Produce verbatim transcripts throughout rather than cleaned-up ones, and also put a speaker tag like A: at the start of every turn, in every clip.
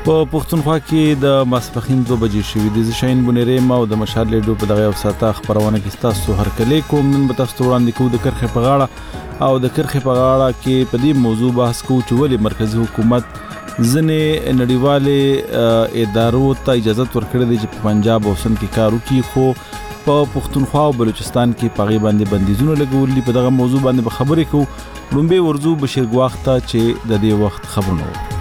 A: په پښتونخوا کې د ماسپښین دوه بجې شوې د شاهین بونیریم او د مشال لیډو په دغه وساته خبرونه کې تاسو هرکلی کوم. نن به تاسو وړاندې کوو د کرخې په غاړه او د کرخې په غاړه کې په دې موضوع بحث کوو چې ولې مرکزی حکومت ځنې نړیوالې ادارو ته اجازه ورکړې ده چې په پنجاب او سند کې کار وکړي، خو په پښتونخوا او بلوچستان کې په هغې باندې بندیزونه لګولي. په دغه موضوع باندې به خبرې کوو. لومبې ورځو بشیر ګواښ ته چې د دې وخت خبرونه وکړو.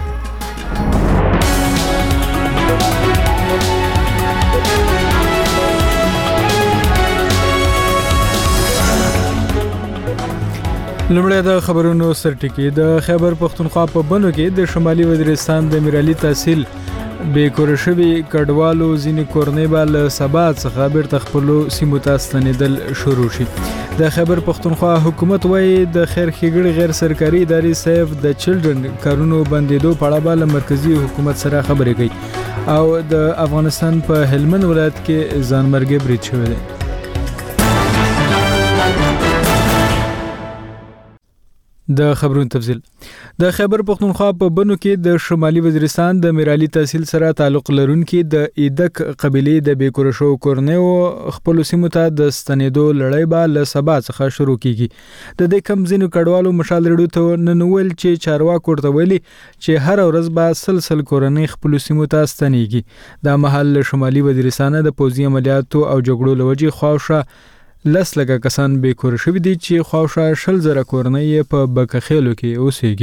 B: لومړی د خبرونو سرټکی. د خیبر پښتونخوا په بنو کې د شمالي وزیرستان د میرعلي تحصیل بې کور شوي کډوالو ځینې کورنۍ به له سبا څخه بیرته خپلو سیمو ته ستنېدل شروع شي. د خیبر پښتونخوا حکومت وایي د خیر ښېګړې غیر سرکاري ادارې سیف د چلډرن کارونو بندېدو په اړه به له مرکزي حکومت سره خبرې کوي او د افغانستان په هلمند ولایت کې ځانمرګي برید شوی دی. د خبرونو تفصیل. د خیبر پښتونخوا په بنو کې د شمالي وزیرستان د میرعلي تحصیل سره تعلق لرونکي د ایدک قبیلې د بې کور شوو کورنیو خپلو سیمو ته د ستنېدو لړۍ به له سبا څخه شروع کیږي. د دې کم ځینو کډوالو مشال ریډیو ته نن وویل چې چارواکو ورته ویلي چې هره ورځ به سل سل کورنۍ خپلو سیمو ته ستنېږي. دا مهال له شمالي وزیرستان د پوځي عملیاتو او جګړو له وجې خواوشا لس لکه کسان بې کور شوي دي چې خواوشا شل زره کورنۍ په بکخیلو کې اوسېږي.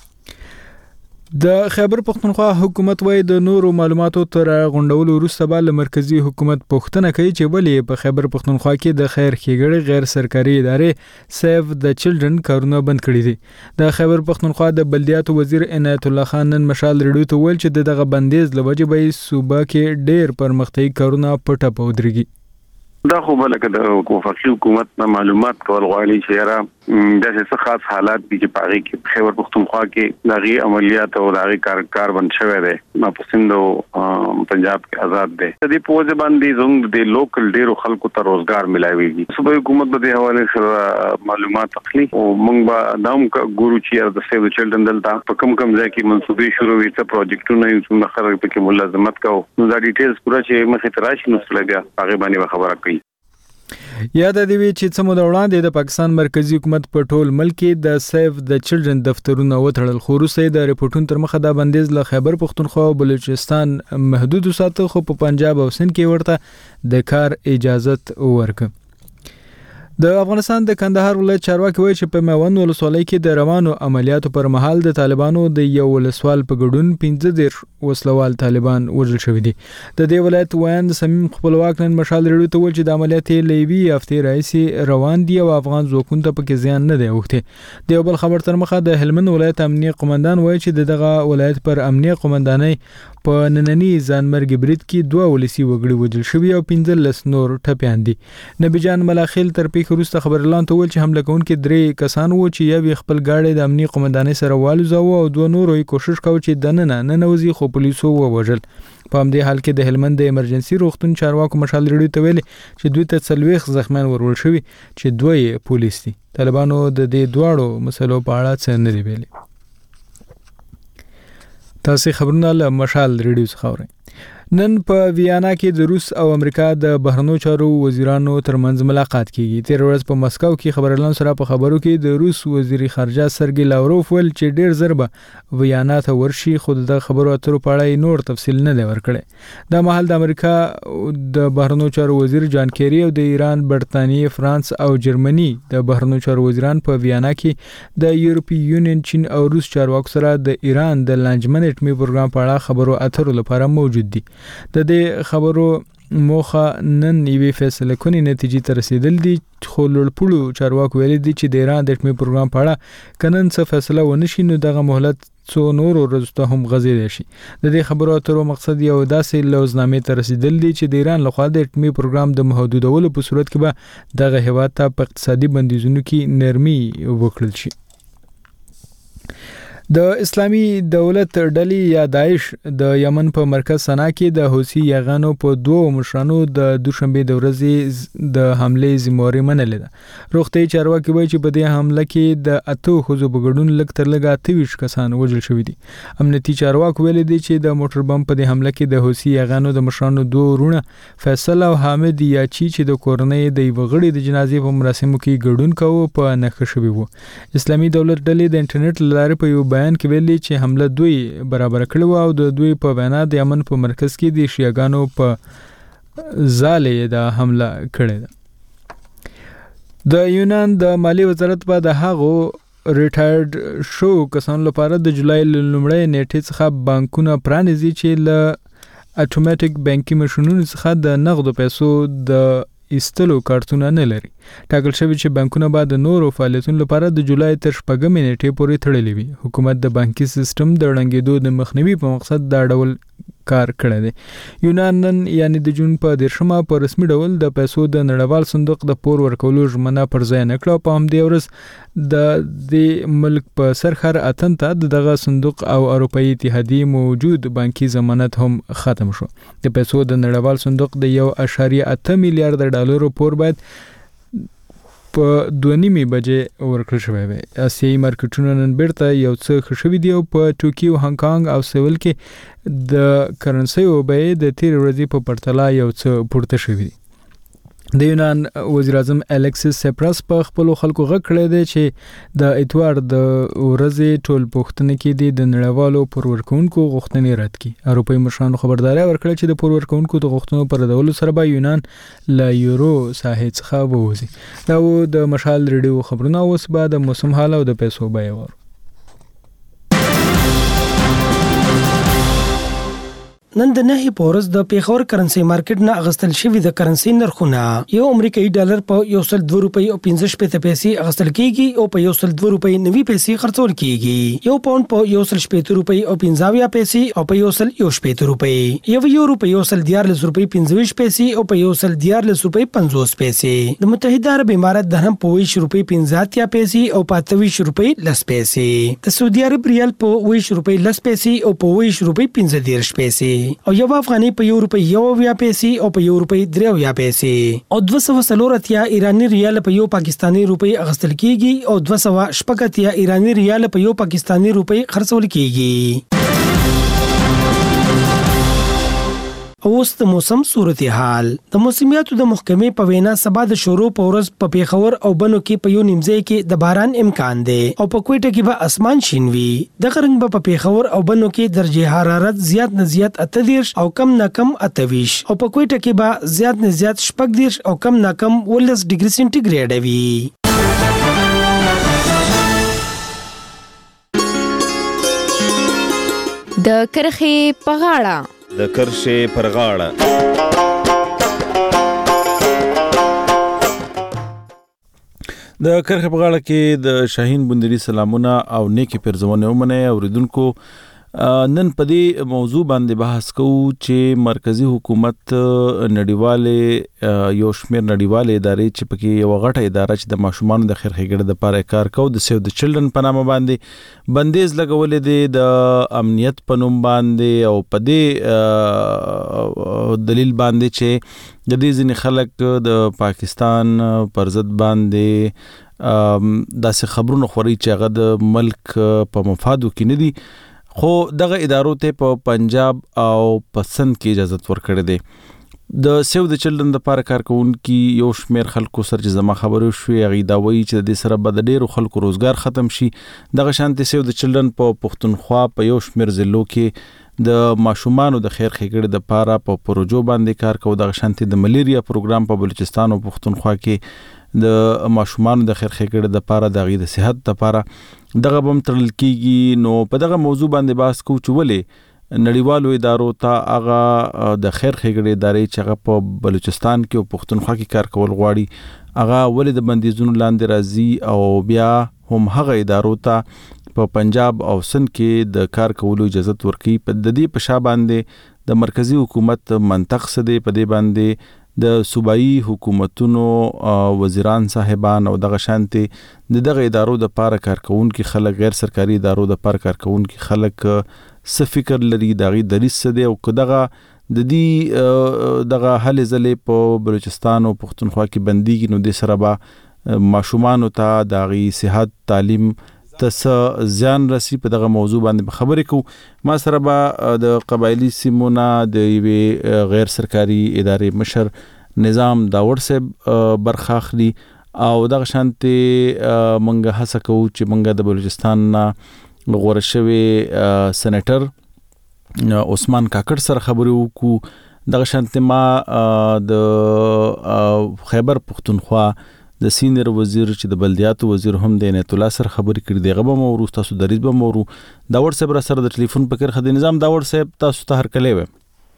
B: د خیبر پښتونخوا حکومت وایي د نورو معلوماتو تر غونډولو وروسته به له مرکزي حکومت پوښتنه کوي چې ولې په خیبر پښتونخوا کې د خیر ښېګړې غیر سرکاري ادارې سیف د چلډرن کارونه بند کړي دي. د خیبر پښتونخوا د بلدیاتو وزیر عنایت الله خان نن مشال ریډیو ته وویل چې دغه بندیز له وجې به صوبه کې ډېر پرمختیایي کارونه په ټپه ودرېږي.
C: دا خو بلکې د وفاقي حکومت نه معلومات کول غواړي چې یاره داسې څه خاص حالات دي چې په هغې کې خیبر پښتونخوا کې د هغې عملیات او د هغې کار کار بند شوی دی. ماپښین د پنجاب کې آزاد دی. د دې په وجه باندې زموږ د لوکل ډېرو خلکو ته روزګار ملاویږي. صوبایي حکومت به دې حوالې سره معلومات اخلي او موږ به دا هم ګورو چې یاره د سیف د چلډرن دلته په کوم کوم ځای کې منصوبې شروع وي، څه پروجیکټونه یې څومره خلک پکې ملازمت کوو. نو دا ډیټیلز پوره چې مخې ته راشي نو سړی بیا هغې باندې به خبره کوي.
B: یاد دی وی چې څه موده وړاندې د پاکستان مرکزی حکومت په ټول ملک کې د سیف د چلډرن دفترونه وتړل، خو وروسته د ریپورتونو تر مخه دا بندیز له خیبر پښتونخوا او بلوچستان محدود وساته، خو په پنجاب او سند کې ورته د کار اجازت ورکړه. د افغانستان د کندهار ولایت چارواکي وایي چې په میوند ولسوالۍ کې د روانو عملیاتو پر مهال د طالبانو د یو ولسوال په ګډون پنځه دېرش وسلوال طالبان وژل شوي دي. د دې ولایت ویاند صمیم خپلواک نن مشال ریډیو ته وویل چې د عملیات یې له یوې هفتې راهیسې روان دي او افغان ځواکونو ته پکې زیان نه دی اوښتی. د یو بل خبر تر مخه د هلمند ولایت امنیه قمندان وایي چې د دغه ولایت پر امنیه قمندانۍ په نننی ځانمرګي برید کې دوه ولسي وګړي وژل شوي او پنځلس نور ټپیان دي. نبی جان ملاخیل تر پیښې وروسته خبرلاندو ته وویل چې حمله کوونکي درې کسان وو چې یو یې خپل ګاډی د امنیه قمندانۍ سره والوځاوه او دوه نورو یې کوشش کاوه چې دننه ننوځي، خو پولیسو ووژل. په همدې حال کې د هلمند د ایمرجنسي روغتون چارواکو مشال ریډیو ته ویلي چې دوی ته څلوېښت زخمیان ورول شوي چې دوه یې پولیس دي. طالبانو د دې دواړو مسلو په اړه څه نه دي ویلي. تاسو خبرونه له مشال ریډیو څخه اورئ. نن په ویانا کې د روس او امریکا د بهرنیو چارو وزیرانو ترمنځ ملاقات کیږي. تیر ورځ په مسکو کې خبرلاندو سره په خبرو کې د روس وزیر خارجه سرګي لاوروف ویل چې ډیر زر به ویانا ته ورشي، خو د خبرو اترو په اړه نور تفصیل نه دی ورکړی. دا مهال د امریکا د بهرنیو چارو وزیر جان کیری او د ایران، برتانیې، فرانس او جرمني د بهرنیو چارو وزیران په ویانا کې د یورپی یونین، چین او روس چارواکو سره د ایران د لانجمن اټومي پروګرام په اړه خبرو اترو لپاره موجود دي. د دې خبرو موخه نن یوې فیصله کونې نتیجې ته رسیدل دي، خو لوړپوړو چارواکو ویلي دي چې د ایران د اټومي پروګرام په اړه که نن څه فیصله ونه شي نو دغه مهلت څو نورو ورځو ته هم غځېدی شي. د دې خبرو اترو مقصد یو داسې لوزنامې ته رسیدل دي چې د ایران لخوا د اټومي پروګرام د محدودولو په صورت کې به دغه هیواد ته په اقتصادي بندیزونو کې نرمي وکړل شي. د اسلامي دولت ډلې یا داعش د یمن په مرکز سنا کې د حوثي یاغانو په دوه مشرانو د دوشنبه د ورځې د حمله ذمہواری منلې ده. روغتي چارواکي وایي چې په دې حمله کې د اتو خزو بغړون لک تر لګا اتویش کسان وژل شوي دي. امنیتي چارواکي ویلي دي چې د موټر بم په دې حمله کې د حوثي یاغانو د مشرانو دوه ورونه فیصل او حامد یاچی چې د کورنۍ د وغړي د جنازې په مراسمو کې ګډون کاوه په نخښه شوی وو. اسلامي دولت ډلې د انټرنیټ لارې په یو بیان کې ویلي چې حمله دوی برابر کړو او د دوی په وینا د یمن په مرکز کې د شیعاګانو په ځاله د حمله کړې ده. د یونان د مالی وزارت په د هغو ریټایرډ شو کسانو لپاره د جولای لومړۍ نیټې څخه بانکونه پرانیزي چې له اتوماتیک بانکي ماشینونو څخه د نغدو پیسو د ایستلو کارتونه نه لري. ټاکل شوی چې بانکونه به د نورو فعالیتونو لپاره د جولای تر شپږمې نیټې پورې تړلې وي. حکومت د بانکي سیستم د ړنګېدو د مخنیوي په مقصد دا ډول کار کړی دی. یونان نن یعنی د جون په دیرشمه په رسمي ډول د پیسو د نړیوال صندوق د پور ورکولو ژمنه پر ځای نه کړه. په همدې ورځ د دې ملک په سرخر اتن ته دغه صندوق او اروپאי اتحادیه موجود بانکي ضمانت هم ختم شو. د پیسو د نړیوال صندوق د یو اشاریه اته میلیارډ ډالرو پور باید په دوه نیمې بجې ورکړل شوی وي. اسیایي مارکیټونه نن بیرته یو څه ښه شوي دي او په ټوکیو، هانګ کانګ او سیول کې د کرنسیو بیې د تېرې ورځې په پرتله یو څه پورته شوي دي. د یونان وزیر اعظم الیکسیس سپراس په خپل خلکو غږ کړی دی چې د اتوار د ورځې ټول پوښتنې کې د نړیوالو پور ورکوونکو غوښتنې رد کړي. اروپایي مشرانو خبرداری ورکړه چې د پور ورکوونکو د غوښتنو پر ردولو سره به یونان له یورو ساحې څخه ووځي. دا و د مشال ریډیو خبرونه. اوس به د موسم حال او د پیسو بیه وورو.
D: نن د نهي پورس د پیښور کرنسي مارکیټ نه اغستل شوی د کرنسي نرخونه یو امریکایي ډالر په یو سل دوه روپۍ او پنځه شپږ پیسې اغستل کیږي او په یو سل دوه روپۍ نوي پیسې خرڅول کیږي. یو پاوند په یو سل شپږ روپۍ او پنځه پیسې او په یو سل یو شپږ روپۍ. یو یورو په یو سل دیارلس روپۍ پنځه پیسې او په یو سل دیارلس روپۍ پنځوس پیسې. د متحده عرب امارات درهم په ویش روپۍ پنځه پیسې او په اته ویش روپۍ لس پیسې. د سعودي عرب ریال په ویش روپۍ لس پیسې او په ویش روپۍ پنځه دیرش پیسې. او یو افغاني په یو روپۍ یو ویا پیسې او په یو روپۍ درې ویا پیسې. او دوه سوه څلور اتیا ایرانی ریال په یو پاکستانی روپۍ اغستل کیږي او دوه سوه شپږ اتیا ایرانی ریال په یو پاکستانی روپۍ خرڅول کیږي. اوس د موسم صورتحال. د موسمیاتو د محکمې په وینا سبا د شروع په ورځ په پیښور او بنو کې په یو نیمځای کې د باران امکان دی او په کوټه کې به اسمان شین وي. د غرنګ به په پیښور او بنو کې درجه حرارت زیات نه زیات اته دیرش او کم نه کم اته ویش او په کوټه کې به زیات نه زیات شپږ دیرش او کم نه کم ولس ډیګري سنټیګریډ وي.
E: د کرخې په غاړه
F: د کرښې پر غاړه.
A: د کرخې په غاړه کې د شاهین بندري سلامونه او نیکی پرزونه ومنه اوریدونکو. نن په دې موضوع باندې بحث کوو چې مرکزی حکومت نړیواله یو شمیر نړیواله ادارې چې پکې یو غټه اداره چې د ماشومان د خیر ښېګړې لپاره کار کوي د سیو د چلډرن په نامه باندې بندیز لګولې دي د امنیت په نوم باندې او په دې دلیل باندې چې د دې ځینې خلک د پاکستان پر ضد باندې داسې خبرونه خوري چې هغه د ملک په مفادو کې نه دي. خو دغه ادارو ته په پنجاب او پسند کې اجازه ورکړې ده. د سیو د چلډرن لپاره کار کوونکي یو شمیر خلکو سره چې زما خبرو شوې هغه دا وایي چې د دې سره به د ډېرو خلکو روزګار ختم شي. دغه شانتي سیو د چلډرن په پښتونخوا په یو شمیر ضلعو کې د ماشومانو د خیر ښېګړې لپاره په پروژو باندې کار کوي. دغه شانتي د ملیریا پروګرام په بلوچستان او پښتونخوا کې د ماشومانو د خیر ښېګړې لپاره د غي د صحت لپاره دغه بم تړل کیږي. نو په دغه موضوع باندې بحث کوو چې ولې نړیوالو ادارو ته هغه د خیر ښېګړې ادارې چې هغه په بلوچستان کې او پښتونخوا کې کار کول غواړي هغه ولې د بندیزونو لاندې راځي او بیا هم هغه ادارو ته په پنجاب او سند کې د کار کولو اجازه ورکړي. په د دې په شا باندې د مرکزی حکومت منطق څه دی، په دې باندې د صوبایي حکومتونو وزیران صاحبان او دغه شانتي د دغه ادارو د پاره کارکونکو خلک غیر سرکاري ادارو د پاره کارکونکو خلک څه فکر لري دغه دریس دی او کداغه د دې دغه حل زلې په بلوچستان او پښتونخوا کې بنديږي نو د سره به ماشومان ته دغه صحت تعلیم تس ځان رسی په دغه موضوع باندې خبرې کو ما سره به د قبایلی سیمونه د یوې غیر سرکاري ادارې مشر نظام داور صاحب برخاخلی او دغه شانتي منګه هڅه کوو چې منګه د بلوچستان غوړه شوی سېنیټر عثمان کاکړ سره خبرې وکړو دغه شانتي ما د خیبر پښتونخوا د سینیر وزیر چې د بلدیاتو وزیر هم د عنایت الله سره خبرې کړې دی غو مورو تاسو دریز به مورو داور صاحب سره د ټلیفون پکې خدي نظام داور صاحب تاسو ته هر کله و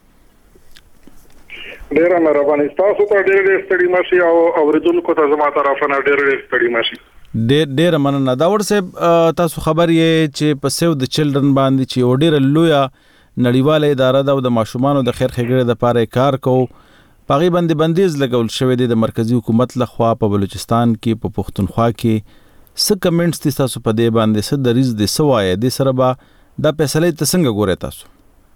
G: ډیر مهرباني تاسو ته ډیر ډیر ستړي ماشي او اوریدونکو ته زما طرفه ډیر ډیر ستړي ماشي
A: ډیر ډیر مننه داور صاحب تاسو خبر یې چې په سیو د چلډرن باندې چې وډیر لویا نړیواله اداره ده او د ماشومانو د خیر ښېګړې لپاره کار کوي پاغي باندې بندیز لګول شوې ده د مرکزی حکومت لخوا په بلوچستان کې په پښتونخوا کې څه کمنټس دي تاسو په دې باندې څه دریز دي سوای دي سره به د فیصله څنګه ګورئ تاسو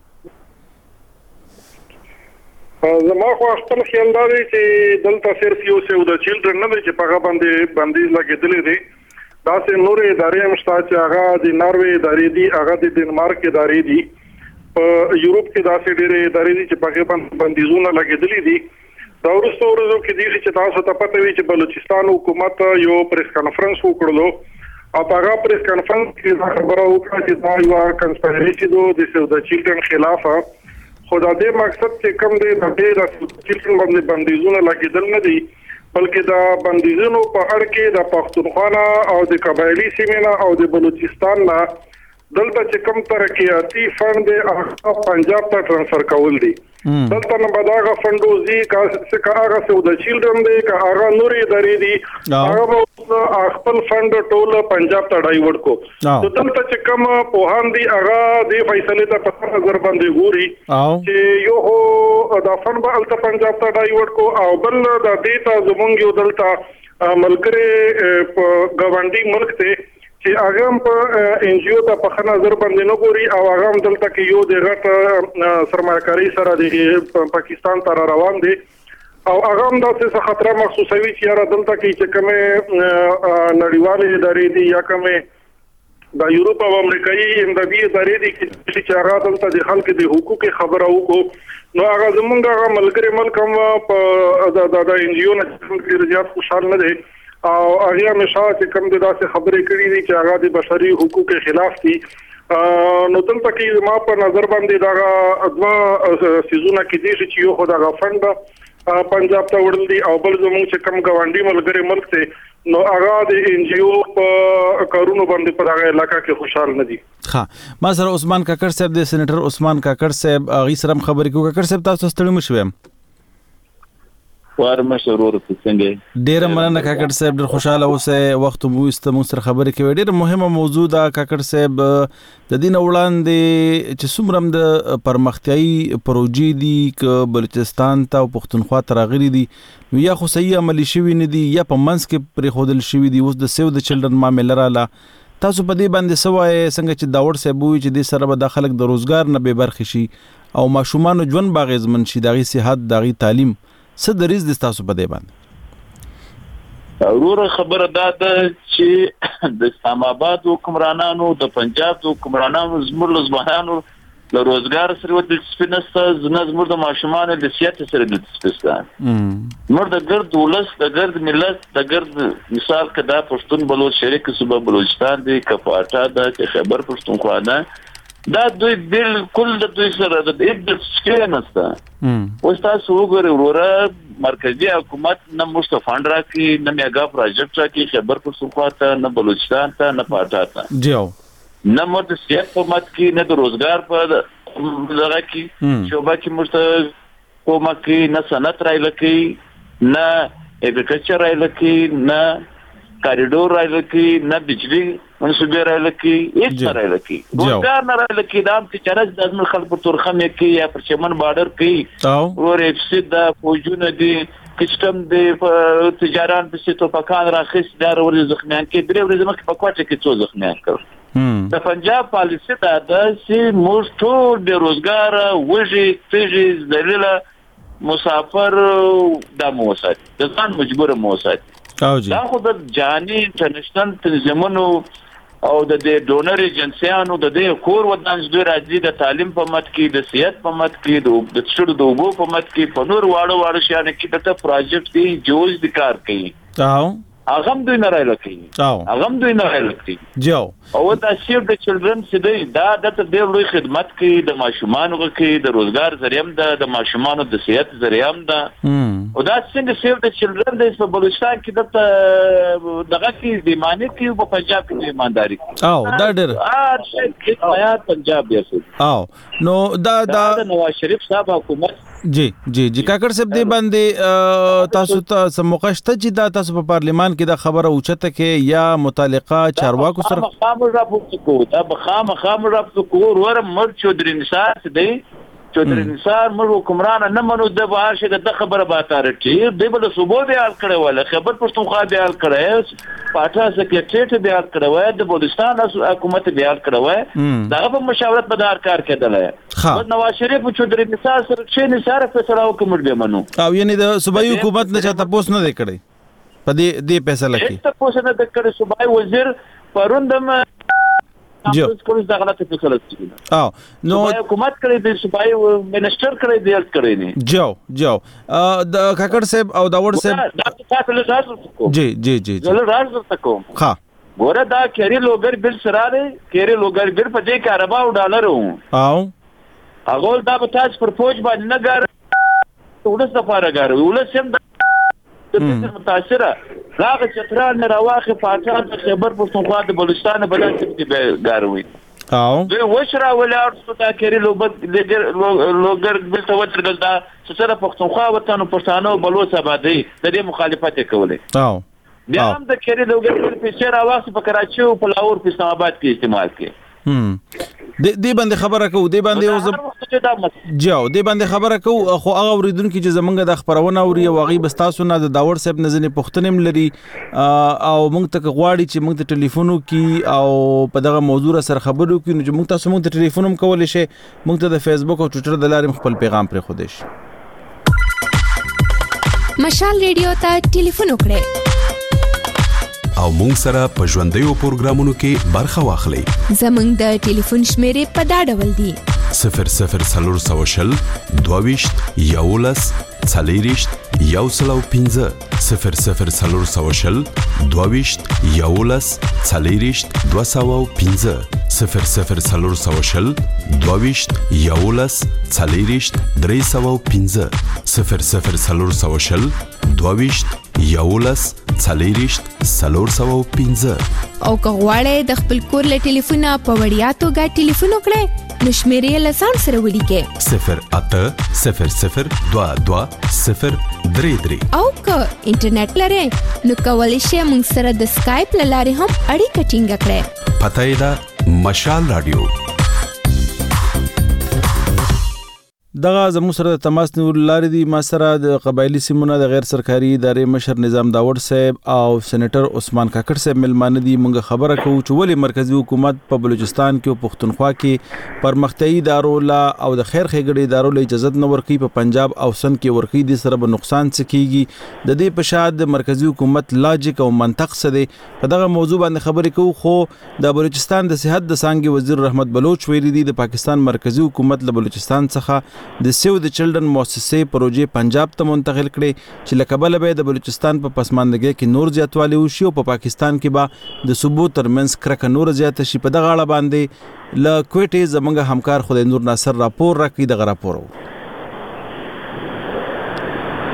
G: زما خو خپل خیال دی چې دلته صرف یو څه د چیلډرن نه چې په هغه باندې بندیز لګېدلې دي دا سه نور ادارې هم شته چې هغه د ناروې ادارې دي هغه د ډنمارک ادارې دي په یورپ کې دا سه ډېرې ادارې دي چې په هغه باندې بندیزونه لګېدلې دي دا ورسته ورځو کې دي چې تاسو ته پته وي چې بلوچستان حکومت یو پریس کانفرنس وکړلو او هغه پریس کانفرنس کې دا خبره وکړه چې دا یو کنسپیرسي ده د سیو د چیلډرن خلاف خدا دې مقصد چې کوم دی د دې د چیلډرن باندې بندیزونه لګېدل نه دي بلکې دا بندیزونو په اړه کې د پښتونخوا او د قبایلی سیمه او د بلوچستان نه دلته چې کوم ترقیاتي فند دی هغه پنجاب ته ترانسفر کول دي دلته نه بداغه فندوزي کا هغه سو د چیلډرن دی کا هغه نوري درې دي هغه خپل فند ټول پنجاب ته ډایورټ کو نو دلته چې کوم په هان دي هغه د فیصله ته په نظر باندې ګوري چې یو هو د فند به الته پنجاب ته ډایورټ کو او بل د دې ته زمونږ یو دلته ملګری په ګاونډي ملک ته چې هغه هم په ان جی او ته په نظر باندې نه ګوري او هغه هم دلته کې یو د غټ سرمایه‌کاري سره د پاکستان تر روان دي او هغه هم د څه خطر محسوسوي چې را دلته کې چې کومه نړیوالې ادارې دي یا کومه د یورپ او امریکایي امدادي ادارې دي چې هغه دلته د خلکو د حقوقو خبره وکړو نو هغه زمونږ هغه ملګری ملک هم په د ان جی او نه ډېر زیات خوشاله نه دي او هغه همیشه چې کوم د داسې خبرې کړې دي چې هغه د بشري حقوقو خلاف دي نو دلته کې ما په نظر باندې دا دوا سيزونه کې دي چې یو خدای غفند پنجاب ته وړل دي او بل زموږ چې کوم ګاونډي ملګری ملک ته نو هغه د ان جی او په کارونو باندې په هغه علاقې کې خوشاله نه دي
A: ها ما سره عثمان کاکړ صاحب د سېنیټر عثمان کاکړ صاحب هغه سره خبرې کوي کاکړ صاحب تاسو ستړي مشوم
H: وارم شرور څنګه
A: ډیر مننه کاکړ صاحب ډیر خوشاله اوسه وخت مو است مو سره خبرې کوي ډیر مهمه موضوع ده کاکړ صاحب د دین وړاندې چې څومره د پرمختیايي پروژې دي ک بلوچستان ته او پښتونخوا ترغلي دي نو یا خو صحیح عملی شوی نه دي یا په منځ کې پرې خودل شوی دي اوس د سیو د چلډرن معاملې رااله تاسو په دې باندې سوای څنګه چې داور صاحب وی چې د سره به د خلک د روزګار نه به برخه شي او ماشومان ژوند باغزمن شي دغه صحت دغه تعلیم څه دریز د تاسو په دی باندې
H: ورور خبره ده چې د اسلام آباد حکمرانانو د پنجاب د حکمرانانو زموږ لزبانانو د روزګار سره د سپینسته زموږ د ماشومان د سیاست سره د سپینسته موږ د ګرد ولس د ګرد ملت د ګرد مثال کدا پښتون بلوچ شریک صوبه بلوچستان دی کپاټا د خیبر پښتونخوا ده دا دوی بالکل د دوی سره د دې څخه نسته اوس تاسو وګورئ وروره مرکزی حکومت نه مست فند راکې نه میگا پروجیکټ راکې خبر پښتونخوا ته نه بلوچستان ته نه پاټا ته
A: جیو
H: نه مت سیاست په مت کې نه د روزګار په لږه کې شوبه کې مست کومه کې نه صنعت راځي لکه نه اګریکلچر راځي لکه نه کاریډور راځي لکه نه بجلی منصوبې را لکی هیڅ را لکی روزګار نه را لکی دا چې چرز د ازمن خلک په تورخم کې یا پر چمن بارډر کې اور افسد د فوجونه دي کسٹم د تجاران په ستو پکان راخص دار ور زخمیان کې درې ورځې مخکې په کوټه کې څو زخمیان کړ د پنجاب پالیسي دا د سي موږ د روزګار وږي تیږي ذلیله مسافر د موساد د ځان مجبور موساد دا خو د جاني انټرنیشنل تنظیمونو او د دې ډونر ایجنسیانو د دې کور ودانځ دوی راځي د تعلیم په مت کې د صحت په مت کې د څړو د اوبو په مت کې په نور واړو واړو شیانو کې د پروجیکټ دی جوز د کار کوي
A: او
H: هغه هم دوی نه راځي
A: او
H: هغه هم دوی نه راځي
A: جو
H: او دا سیف د چلډرن سي دا د ډېر لوی خدمت کوي د ماشومانو کې د روزګار ذریعہ د د ماشومانو د صحت ذریعہ ده او دا څنګه سیف د چلډرن د په بلوچستان کې د دغه کې د معنی کې په پنجاب کې د ایمانداري
A: او دا ډېر
H: ار شي کې پنجاب یې
A: او نو دا دا
H: نواز شریف صاحب حکومت
A: جی جی جی کاکړ صاحب دی باندې تاسو ته سموقشته چې دا تاسو په پارلیمان کې دا خبره اوچته کې یا متعلقه چارواکو سره
H: خامر را پوښتنه کو دا بخام خامر را پوښتنه ور مر چودري نثار دی چودري نثار مر حکمران نه منو د بهر شه د خبره باتاره دی بل صوبو دی حل کړي ولا خبر پښتونخوا دی حل کړي پاټا سکرټریټ دی حل کړي د بلوچستان حکومت دی حل کړي دا په مشاورت بدار کار کېدل نواز شریف چودري نثار سره چې نثار فیصله وکړ دی منو
A: او یعنی د صوبایي حکومت نه چاته پوس نه دی کړي په دې دې فیصله کې
H: ته پوس نه د کړي صوبایي وزیر پروندم جو کوم څه غلطه فیصله کړې
A: او نو
H: حکومت کړی د صوبایي منسٹر کړی دی کړی نه
A: جو جو د کاکړ صاحب او داوړ صاحب
H: دا تاسو له تاسو
A: جی جی جی
H: زه راز تکوم
A: ها
H: ګوره دا کېری لوګر بل سره دی کېری لوګر بل په دې کې اربا او ډالر وو
A: او
H: هغه دا په تاسو پر فوج باندې نه ګر ولس د پاره ګر ولس هم د متاثره راغه چترال نه راواخه پاټا د خبر پښتونخوا د بلوچستان بدل کې ګاروي
A: او
H: دوی وشرا ولار څه کېری لوګر لوګر بل ته وترګل دا سره پښتونخوا وطن پښتانه بلوچ آبادی د دې مخالفت کوله
A: او
H: بیا هم د کېری لوګر په چیرې راواخه په کراچي او په لاهور په اسلام آباد کې استعمال کړي
A: هم د دې باندې خبره کو د باندې او جو د باندې خبره کو خو هغه اوریدونکو چې زمونږ د خبرونه اوري او غي بستاسو نه د داور صاحب نزنې پښتنم لري او موږ ته غواړي چې موږ ته ټلیفونو کې او په دغه موضوع سره خبرو کې نو موږ تاسو موږ ته ټلیفونم کولای شي موږ ته د فیسبوک او ټوئیټر د لارې خپل پیغام پرې خو دیش
E: مشال ریډیو ته ټلیفون وکړئ
I: او مونږ سره په ژوندیو پروګرامونو کې برخه واخلئ.
E: زمونږ د ټلیفون شمیرې په دا ډول دي:
I: صفر صفر څلور سوه شل دوه ویشت یولس څلېرویشت یو سل او پنځه صفر صفر څلور سوه شل دوه ویشت یولس څلېرویشت دوه سوه او پنځه صفر صفر څلور سوه شل دوه ویشت یولس څلېرویشت درې سوه او پنځه صفر صفر څلور سوه شل دوه ویشت یولس څلېرویشت څلور سوه او پنځه
E: او که غواړئ د خپل کور له ټلیفونه په وړیا توګه ټلیفون وکړئ نو شمیرې له ځان سره ولیکئ
I: صفر اته صفر صفر دوه دوه صفر درې درې
E: او که انټرنیټ لرئ نو کولی شئ موږ سره د سکایپ له لارې هم اړیکه ټینګه کړئ.
I: پته یې ده مشال رادیو.
A: دغه زموږ سره د تماس نیول لارې دي ما سره د قبایلی سیمونه د غیر سرکاري ادارې مشر نظام داوړ صاحب او سېنیټر عثمان کاکړ صاحب ملمانه دي. موږ خبره کوو چې ولې مرکزی حکومت په بلوچستان کې او پښتونخوا کې پرمختیايي ادارو لا او د خیر ښېګړې ادارو له اجازه نه ورکوي، په پنجاب او سند کې ورکوي، د سره به نقصان څه کیږي. د دې په شاد مرکزی حکومت لاجیک او منطق څه دی په دغه موضوع باندې خبرې کوو. خو د بلوچستان د صحت د څانګې وزیر رحمت بلوچ ویلي دي د پاکستان مرکزی حکومت له بلوچستان څخه د سیو د چلډرن مؤسسې پروژې پنجاب ته منتقل کړي چې له کبله به د بلوچستان په پسماندګۍ کې نور زیاتوالی وشي او په پاکستان کې به د صوبو ترمنځ کرکه نور زیاته شي. په دغه اړه باندې له کوټې زموږ همکار خدای نور ناصر راپور راکړي. دغه راپور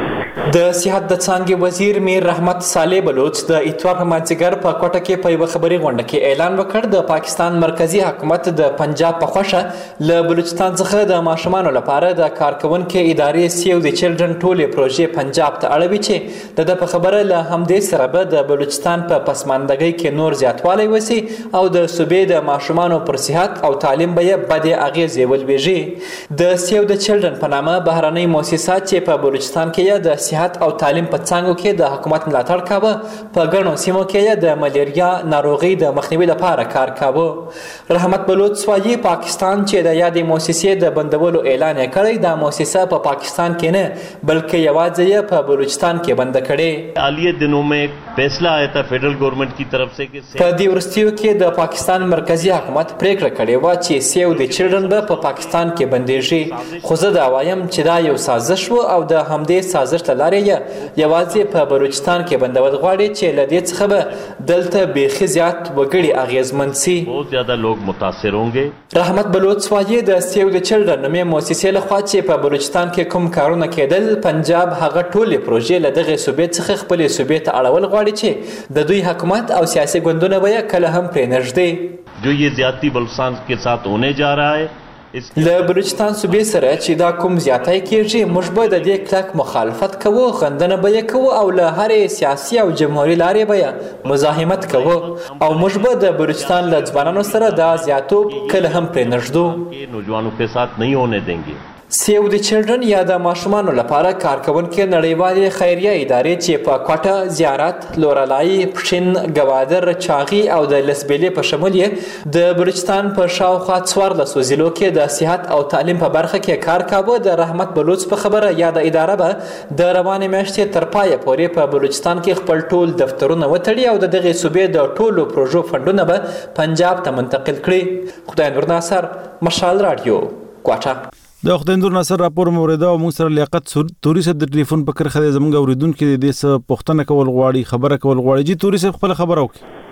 J: د صحت د څانګې وزیر میر رحمت صالح بلوچ د اتوار په مازدیګر په کوټه کې په یوه خبري غونډه کې اعلان وکړ د پاکستان مرکزی حکومت د پنجاب په خوښه له بلوچستان څخه د ماشومانو لپاره د کارکونکو ادارې سیو د چلډرن ټولې پروژې پنجاب ته اړوي چې د د په خبره له همدې سره به د بلوچستان په پسماندګۍ کې نور زیاتوالی وسی او د صوبې د ماشومانو پر صحت او تعلیم به یې بدې اغیزې ولویږي. د سیو د چلډرن په نامه بهرنۍ مؤسسات چې په بلوچستان کې د صحت او تعلیم په څانګو کې د حکومت ملاتړ کاوه په ګڼو سیمو کې د ملیریا ناروغي د مخنیوي لپاره کار کاوه. رحمت بلوچ وایي پاکستان چې د یادې مؤسسې د بندولو اعلان یې کړی دا مؤسسه په پاکستان کې نه بلکې یوازې یې په بلوچستان کې بند کړي.
K: حالیہ دنوں میں فیصلہ آیا تھا فیڈرل گورنمنٹ کی طرف سے کہ
J: په دې وروستیو کې د پاکستان مرکزی حکومت پریکړه کړې وه چې سیو د چلډرن به په پاکستان کې بندېږي خو زه دا وایم چې دا یو سازش و او د همدې سازش له لارې یې یوازې په بلوچستان کې بندول غواړي چې له دې څخه به دلته بیخي زیات وګړي اغیزمن سي.
K: بہت زیادہ لوگ متاثر ہوں گے.
J: رحمت بلوچ وایي د سیو د چلډرن نومې مؤسسې لخوا چې په بلوچستان کې کوم کارونه کېدل پنجاب هغه ټولې پروژې له دغې صوبې څخه خپلې صوبې ته اړول غواړي چې د دوی حکومت او سیاسي ګوندونه به یې کله هم پرې نږدې.
K: جو یہ زیادتی بلوچستان کے ساتھ ہونے جا رہا ہے
J: له بلوچستان صوبې سره چې دا کوم زیاتی کېږي موږ به د دې کلک مخالفت کوو غندنه به یې کوو او له هرې سیاسي او جمهوري لارې به یې مزاحمت کوو او موږ به د بلوچستان له ځوانانو سره دا زیاتوب کله هم پرې نږدو.
K: نوجوانوں کے ساتھ نہیں ہونے دیں گے.
J: سیو د چلډرن یا د ماشومانو لپاره کارکونکو نړیوالې خیریه ادارې چې په کوټه زیارت لورلای پښین ګوادر چاغي او د لسبیلې په شمول یې د بلوچستان په شاوخوا څوارلسو ضلعو کې د صحت او تعلیم په برخه کې کار کاوه. د رحمت بلوچ په خبره یاده اداره به د روانې میاشتې تر پایه پورې په بلوچستان کې خپل ټول دفترونه وتړي او د دغې صوبې د ټولو پروژو فنډونه به پنجاب ته منتقل کړي. خدای نور ناصر مشال رادیو کوټه.
A: د خدای نور ناصر راپور موریده او موږ سره لیاقت توري صاحب د ټلیفون په کرخه زموږ اوریدونکو د دې څه پوښتنه کول غواړي خبره کول غواړي. جی توري صاحب خپل خبره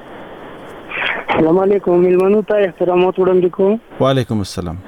A: وکړي.
L: السلام علیکم ملمنو ته احترامات وړاندې کوم.
A: وعلیکم السلام.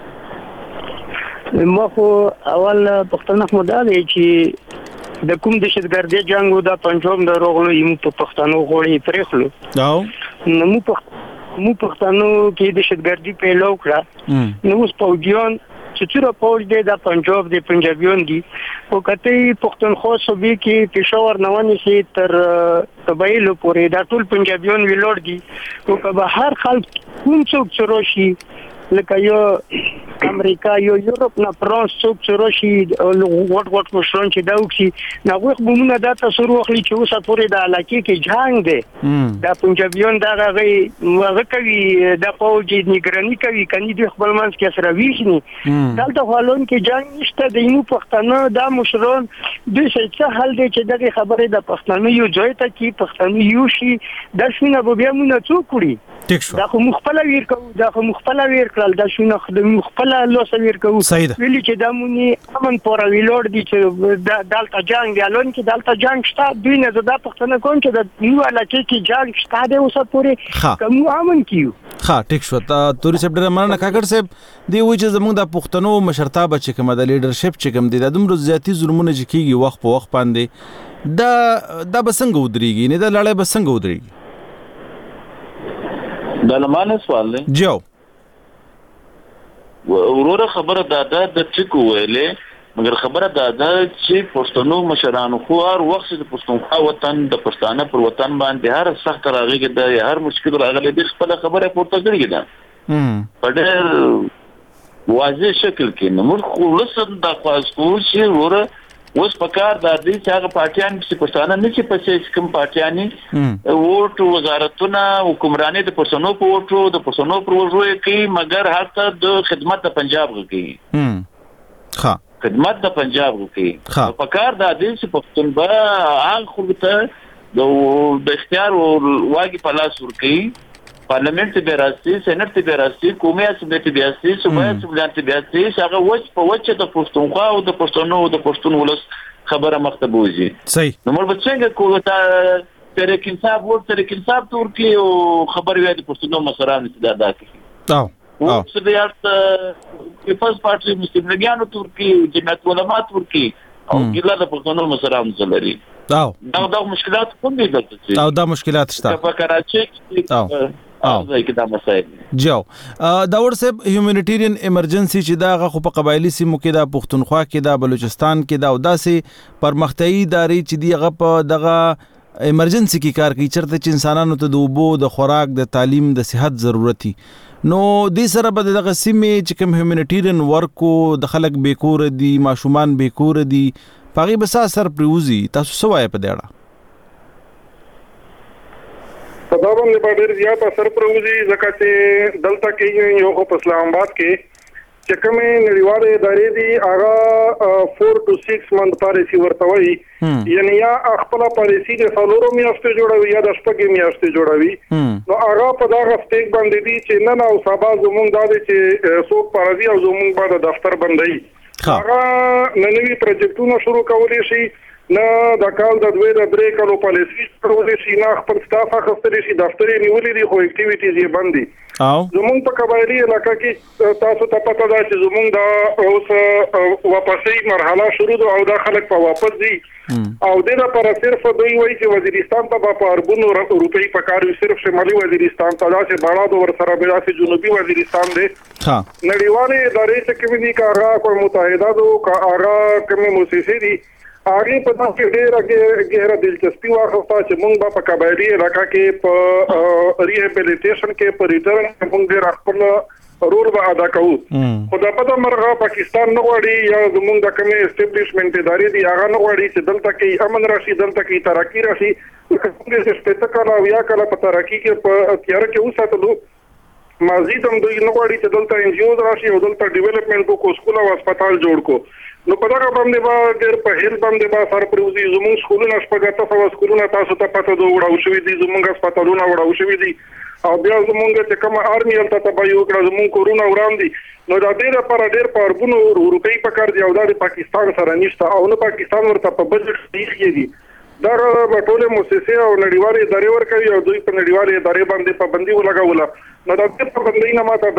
L: ما خو اول پښتنه خو دا دی چې د کوم دهشتګردي جنگ د پنجاب د روغلو یمو په پښتنو غوړي پرېخلو
A: او
L: نو مو مو پښتنو کې دهشتګردي په لوکړه نو اوس پوجیان چې څوره پوج دی د پنجاب د پنجابیون دي او کته پښتونخوا صوبې کې پېښور نوانی سي تر قبایلو پورې دا ټول پنجابیون ویلوړ دي او که هر خلک کوم څوک چروشي لکه یو امریکا یو یورپ نه فرانس څوک چروشي وټ وټ مشرون چې دا وکړي نو هغه بمونه دا تاسو واخلي چې اوسه پورې د علاقې کې جنگ دی دا پنجابیون دا غي هغه کوي د پوج نگرانی کوي کني د خپل منځ کې سره ویښني دلته حالون کې جنگ نشته د یو پښتنو دا مشرون د څه حل دی چې دغه خبره د پښتنو یو ځای ته کې پښتنو یو شي د شنه به بیا مونږ څوک کړی دا خو مخفله ویر کوو دا خو مخفله ویر کړل دا شنه خدای مخفله لوس ویر کوو ویلي چې دا مونږ امن پور ویلوړ دي چې دلته جنگ دی الون کې دلته جنگ شته دوی نه زدا پښتنه کوم چې د یو علاقې کې جنگ شته د اوسه پورې کوم امن کیو.
A: ها ټیک شو ته توري صاحب ډېر مننه کاکړ صاحب دی وایي چې زموږ د پښتنو مشرتابه چې کوم د لیډرشپ چې کوم دي د دومره زیاتی ظلمونه چې کیږي وخت په وخت باندې دا دا بسنګ ودرېږي نه دا لړۍ بسنګ ودرېږي.
H: دا لمانه سوال دی
A: جو
H: وروره خبره دا د ټکو ویلې مګر خبره دا ده چې پښتنو مشرانو خو هر وخت د پښتونخوا وطن د پښتانه پر وطن باندې هر سخت راغلی د هر مشکل راغلی د خپل خبره پورته کړی ده په ډېر واضح شکل کې نو موږ خو لسم دا خواست کوو چې وروره اوس په کار د دې چې هغه پارټیان چې پښتانه نه چې پسې کوم پارټیاني ووټ وزارتونه حکمراني د پښتنو په ووټو د پښتنو پر وژوي کې مګر هرته د خدمت د پنجاب کوي
A: ها
H: خدمت د پنجاب کوي په کار د دې چې پښتون به هغه خو ته د اختیار او واګي په لاس ورکړي پارلیمنت ته راځي سېنات ته راځي قومي اسمبلی ته راځي صوبایي اسمبلی ته راځي هغه وڅ په وڅ د پښتونخوا او د پښتنو او د پښتون ولس خبره مخته بوزي
A: صحیح
H: نو موږ څنګه کوو ته ترې کینصاب ور ترې کینصاب ترکی او خبر وي د پښتنو مسران استعداد کوي
A: او او
H: څه دی چې پیپلز پارټي مسلمانانو ترکی جمعیت علما ترکی او ګیله د پښتنو مسره هم لري
A: او
H: دا د مشکلات کوم دي دلته
A: او دا مشکلات شته
H: په کراچي کې او ځای کې دا مسایل
A: جو دا ورسب هیومانیټیرین ایمرجنسي چې دا خو په قبایلی سیمو کې دا پښتونخوا کې دا بلوچستان کې دا او داسې پرمختیايي ادارې چې دی هغه په دغه ایمرجنسي کې کار کوي چرته چې انسانانو ته د اوبو د خوراک د تعلیم د صحت ضرورتي نو دې سره به دغه سیمې چې کوم هیومانیټیرین ورکو د خلک بیکور دي ماشومان بیکور دي پاغي بس اثر پریوزي تاسو سوای په دیړه
G: په دا باندې په ډېر زیات اثر پروزي ځکه چې دلته کې یو په اسلام آباد کې چې کومه نړیواله ادارې دي هغه four to six month پالیسی ورتوي یعنی یا خپل پالیسی د څلورو میاشتو جوړوي یا د شپږ میاشتو جوړوي نو هغه په دا غفټیک باندې دي چې نه نو سبا زمونږ دا دي چې څوک پارازي او زمونږ بعد دفتر بندي هغه نوې پروجیکټونه شروع کولای شي نه د کال د دوه د درې کالو پالیسی کولای شي نه خپل سټاف اخستلی شي دفتر یې نیولې دي خو اکټیویټیز یې بندي او زمونږ په قبایلی علاقہ کې تاسو ته پته ده چې زمونږ د اوس واپسې مرحله شروع ده او دا خلک په واپس دي او د دې لپاره صرف دوی وایي چې وزیرستان ته په اربونو روپۍ پکاري صرف شمالي وزیرستان ته دا چې باړه ور سره بیا چې جنوبي وزیرستان دی ها نړیوالې ادارې چې کوم دي کاغه کوم متحده دو کاغه کوم موسسې دي هغه په تاسو ډېر ګهره دلچسپي واخلته چې موږ په قبایلی علاقہ کې په ریهابیلیټیشن کې په ریټرن موږ ډېر خپل رول به ادا کوو خو دا په مرغه پاکستان نه غواړي یا زموږ د کومې اسټابلیشمنت ادارې دي هغه نه غواړي چې دلته کې امن راشي دلته کې ترقی راشي کومه چې سپېڅ کاله یا کله په ترقی کې په تیار کې وساتلو مازی تم دوی نه غواړي چې دلته ان جی اوز راشي او دلته ډیولپمنٹ کو سکول او هسپتال جوړ کو نو په دغه باندې با ډېر په هیل باندې با سر پروزي زموږ سکولونه شپږ تاسو سکولونه تاسو ته پته دوه وړاو شوې دي زموږ هسپتالونه وړاو شوې دي او بیا زموږ چې کوم آرمي هلته ته به یو کړه زموږ کورونه وړاندې نو دا ډېر لپاره ډېر په اربونو روپۍ پکار دي او دا د پاکستان سره نشته او نو پاکستان ورته په بجټ کې دي دا به ټولې مؤسسې او نړیوالې ادارې ورکوي او دوی په نړیوالې ادارې باندې پابندي ولګوله نو دا د پابندۍ نه ماته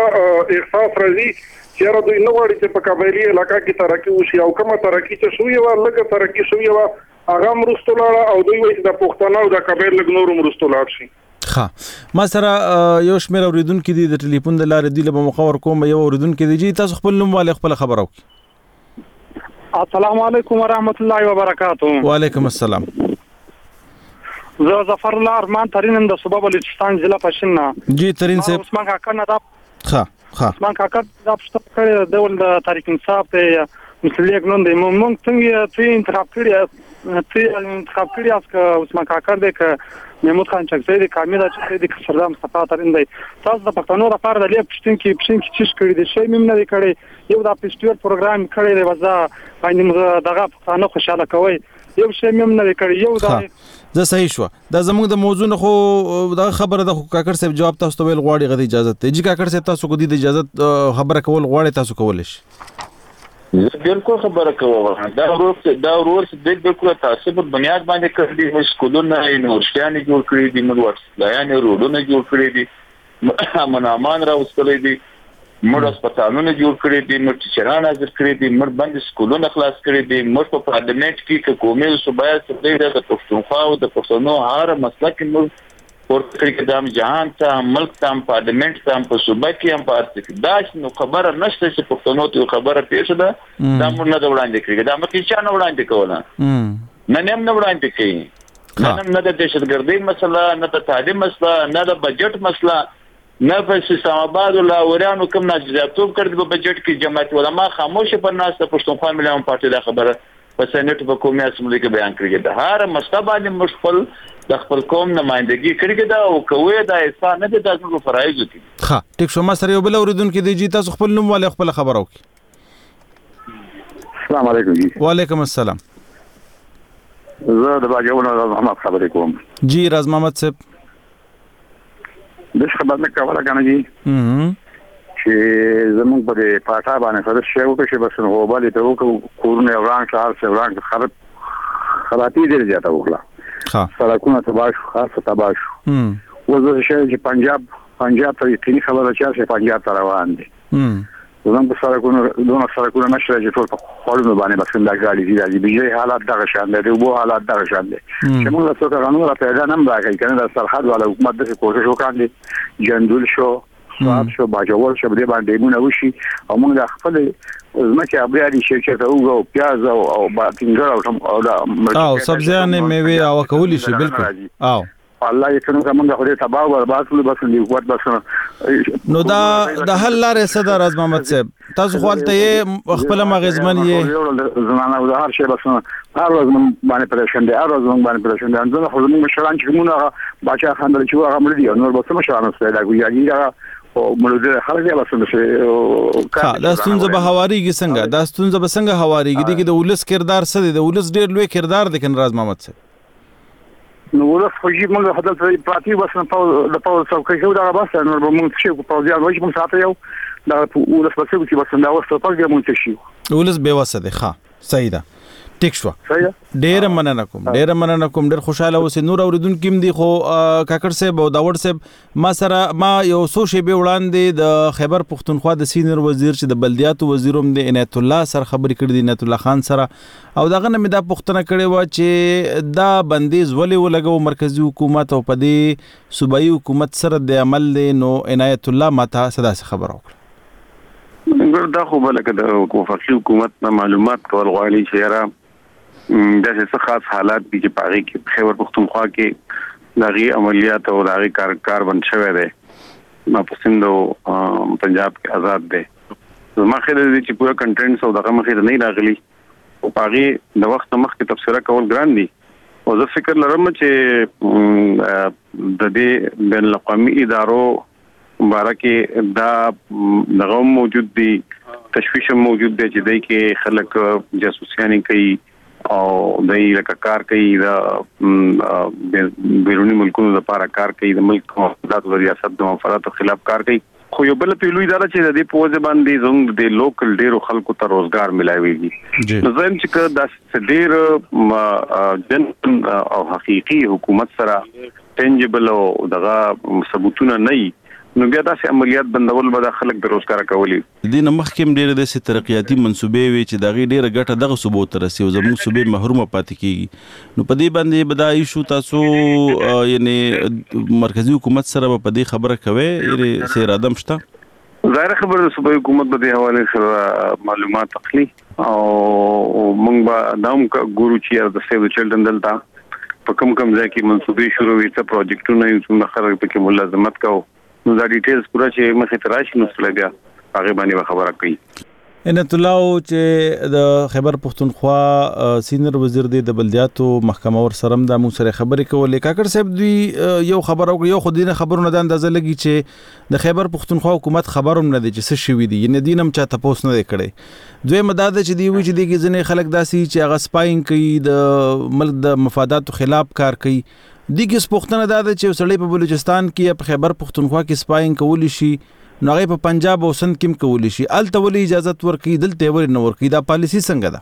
G: دا احساس راځي چې را دوی نه غواړي چې په قبایلی علاقہ کې ترقی وشي او کومه ترقی چې شوې و لږه ترقی شوې و هغه مرستو لاړه او دوی وایي د پښتنو او د قبایل لږ نور مرستو لاړ شي
A: ها ما سره یو شمېر اوریدونکو دي د ټلیفون د لارې دی له مخاور کوم یو اوریدونکو دی چې تاسو خپل نوم والي خپل خبرو
M: السلام علیکم ورحمت الله وبرکاتہ
A: وعلیکم السلام
M: زه ظفر الله ارمان ترين د صوبه بلوچستان ضلع پښنا
A: جی ترين صاحب
M: عثمان کاکا نه دا
A: ها ها
M: عثمان کاکا دا پښتو کړی د ول تاریخ انصاف ته مسلیک نن د موږ څنګه ته انتخاب کړی ته انتخاب کړی اس کا عثمان کاکا د ک محمود خان چکزی د کامیدا چې د سردار مصطفی ترين دی تاسو د پښتنو لپاره د لیک پښتون کې پښتون کې چیز کړی دی شی مم نه دی کړی یو د فیسټیوال پروګرام کړی دی وځه باندې دغه پښتنو خوشاله کوي یو شی مم نه دی کړی یو د
A: زه صحیح شو دا زموږ د موضوع نه خو دا خبره د کاکر صاحب جواب تاسو ته ویل غواړي غوډه اجازه ته جی کاکر صاحب تاسو کو دي اجازه خبره کول غواړي تاسو کولای شئ
H: بالکل خبره کوم دا ورور دا ورور د بالکل تاسو په بنیاد باندې کړی دي سکولونه یونیورسيټي جوړ کړی دي موږ ورسلایانه روډونه جوړ کړی دي امن امان راوستلې دي موږ هسپتالونه جوړ کړی دي موږ ټیچران حاضر کړی دي موږ باندې سکولونه خلاص کړی دي موږ په پارلیمنت کې کومې صوبایي سره د پښتونخوا او د پښتنو هر مسله کې موږ ورته کې د جهان ته ملک ته پارلیمنت ته په صوبه کې هم پارته دا نو خبره نشته چې پښتنو ته خبره پیښه ده دا موږ نه وړاندې کړی دا موږ چې نه وړاندې کوله نه نیم نه وړاندې کوي نه نه د دهشتګردۍ مسله نه د تعلیم مسله نه د بجټ مسله نه په اسلام آباد ولا ورانو کوم ناجزاتوب کړی په بجټ کې جماعت علماء خاموش پر ناس ته پښتونخوا مليون پارټي دا خبره په سېنات په قومي اسمبلی کې بیان کړی دا هر مستبانه مشفل د خپل قوم نمائندګي کړی دا او کوی دا احسان نه د تاسو فرایض دي
A: ها ټیک شو ما سره یو بل اوریدونکو دی جی تاسو خپل نوم والے خپل خبرو
N: السلام علیکم جی
A: وعلیکم السلام
N: زه د باجوونو محمد خبرې کوم
A: جی راز محمد صاحب
N: د خبر نه کوله کنه جی
A: هم
N: چې زموږ په پاټا باندې سره شی وکړي چې بس نو وبالي ته وکړو کورونه وران شهر څخه وران خراب خرابې دي زیاته وکړه
A: ها
N: سړکونه تباہ شو خاصه تباہ شو
A: هم
N: وزه شي چې پنجاب پنجاب ته یقیني خبره چا چې پنجاب ته روان دي
A: هم
N: زموږ په سره کو دونه سره کو نه شي چې ټول په خورونو باندې بس دا غاړي دي د بجلی حالات دغه شان دي او بو حالات دغه شان دي چې موږ له څه قانون را پیدا نه راغی کنه د سرحد والا حکومت د کوشش وکړي جندول شو صاحب شو باجوال شو دې باندې مونږ وشي او موږ د خپل زمکه ابرادي شرکت او پیاز او باټینګر او دا
A: او سبزیانه میوه او کولی شي بالکل او
N: الله یې څنګه موږ خو دې تباہ برباد کړو بس دې قوت بس
A: نو دا د حل لارې صدر راز محمد صاحب تاسو خو ته خپل مغزمن یې
N: زمانه او هر شی بس هر ورځ باندې پرېشان دي هر ورځ باندې پرېشان دي انځه خو موږ مشران چې موږ باچا خان چې هغه مړ دي نور بس مشران سره دا کوي دا او مړ خلک یې بس
A: ها دا ستونزه به هواريږي څنګه دا ستونزه به څنګه هواريږي د ولس کردار څه دی د ولس ډېر لوی کردار دی کنه راز محمد صاحب
N: نو ولس خو یې موږ هدف پراتی بس نه په د پاو څوکۍ یو دا بس نو موږ چې په ځای وایي موږ ساته یو دا ولس په څه کې بس دا وسته پرګه موږ شي
A: ولس به وسه دی ښه صحیح ده ټیک شو ډېر مننه کوم ډېر مننه کوم ډېر خوشاله اوسې نور اوریدونکو هم دي خو کاکړ صاحب او داوړ صاحب ما سره ما یو څو شی به وړاندې د خیبر پښتونخوا د سینیئر وزیر چې د بلدیاتو وزیر هم د عنایت الله سره خبرې کړې دي عنایت الله خان سره او دغه نه مې دا پوښتنه کړې و چې دا بندیز ولې ولګو مرکزی حکومت او په دې صوبایي حکومت سره د عمل نو عنایت الله ماته صدا خبر وکړه
C: ګور دا خو بلکې د وفاقي حکومت نه معلومات کول غواړي چې یاره دا څه خاص حالات دي چې پاره کې خیبر پښتونخوا کې دغه عملیات او دغه کار کار بند شوی دی ما پسند او پنجاب کې آزاد دی زما خیال دی چې پورا کنټینټس او دغه مخې نه راغلي او پاره د وخت مخکې تفسیر کول ګران دي او زه فکر لرم چې د دې بین الاقوامي ادارو مبارکه دا دغه موجود دي تشویش موجود دی چې دای کې خلک جاسوسیانی کوي او دای لکه کار کوي دا بیرونی ملکونو لپاره کار کوي د ملک مفادات او ریاست د مفاداتو خلاف کار کوي خو یو بل پیلوي دا چې د دې په وجه باندې زموږ د لوکل ډیرو خلکو ته روزګار ملایويږي نو زم چې دا ډیر جن او حقيقي حکومت سره ټنجبل او دغه ثبوتونه نه نو بیا داسې عملیات بندول به د خلک د روزګار کولي
A: دینه مخکې ډېر د ترقیاتي منسوبې وي چې دغه ډېر ګټه دغه صوبو تر رسي او زموږ صوبې محروم پاتې کیږي نو په دې باندې بدای شو تاسو یعنی مرکزی حکومت سره په دې خبره کوي یعنی سیر ادم شته
C: ظاهر خبره صوبایي حکومت په دې حواله سره معلومات اخلي او موږ به داوم ګورو چې د سیو چلډرن دلته په کوم کوم ځای کې منسوبې شروع وي څه پروجیکټونه یې څنګه خلک پکې ملازمت کوي نو دا ډیټیلز پورا چې مخې ته راشي نو څه بیا هغه باندې خبره کوي
A: عنایت الله چې د خیبر پښتونخوا سینیئر وزیر دی د بلدیاتو محکمه ور سره د مو سره خبرې کولې کاکړ صاحب دوی یو خبر او یو خو دینه خبرونه د اندازه لګي چې د خیبر پښتونخوا حکومت خبروم نه دی چې څه شوی دی یعنی دینم چاته پوس نه کړي دوی مداده چې دی وی چې دی کې ځنې خلک داسي چې هغه سپاینګ کوي د ملک د مفاداتو خلاف کار کوي دیګه سپوختنه دا چې سړی په بلوچستان کې په خیبر پښتونخوا کې سپاینګ کولی شي نو هغه په پنجاب او سند کې کولی شي الته ولې اجازه ورکړي دلته ولې نه ورکړي دا پالیسی څنګه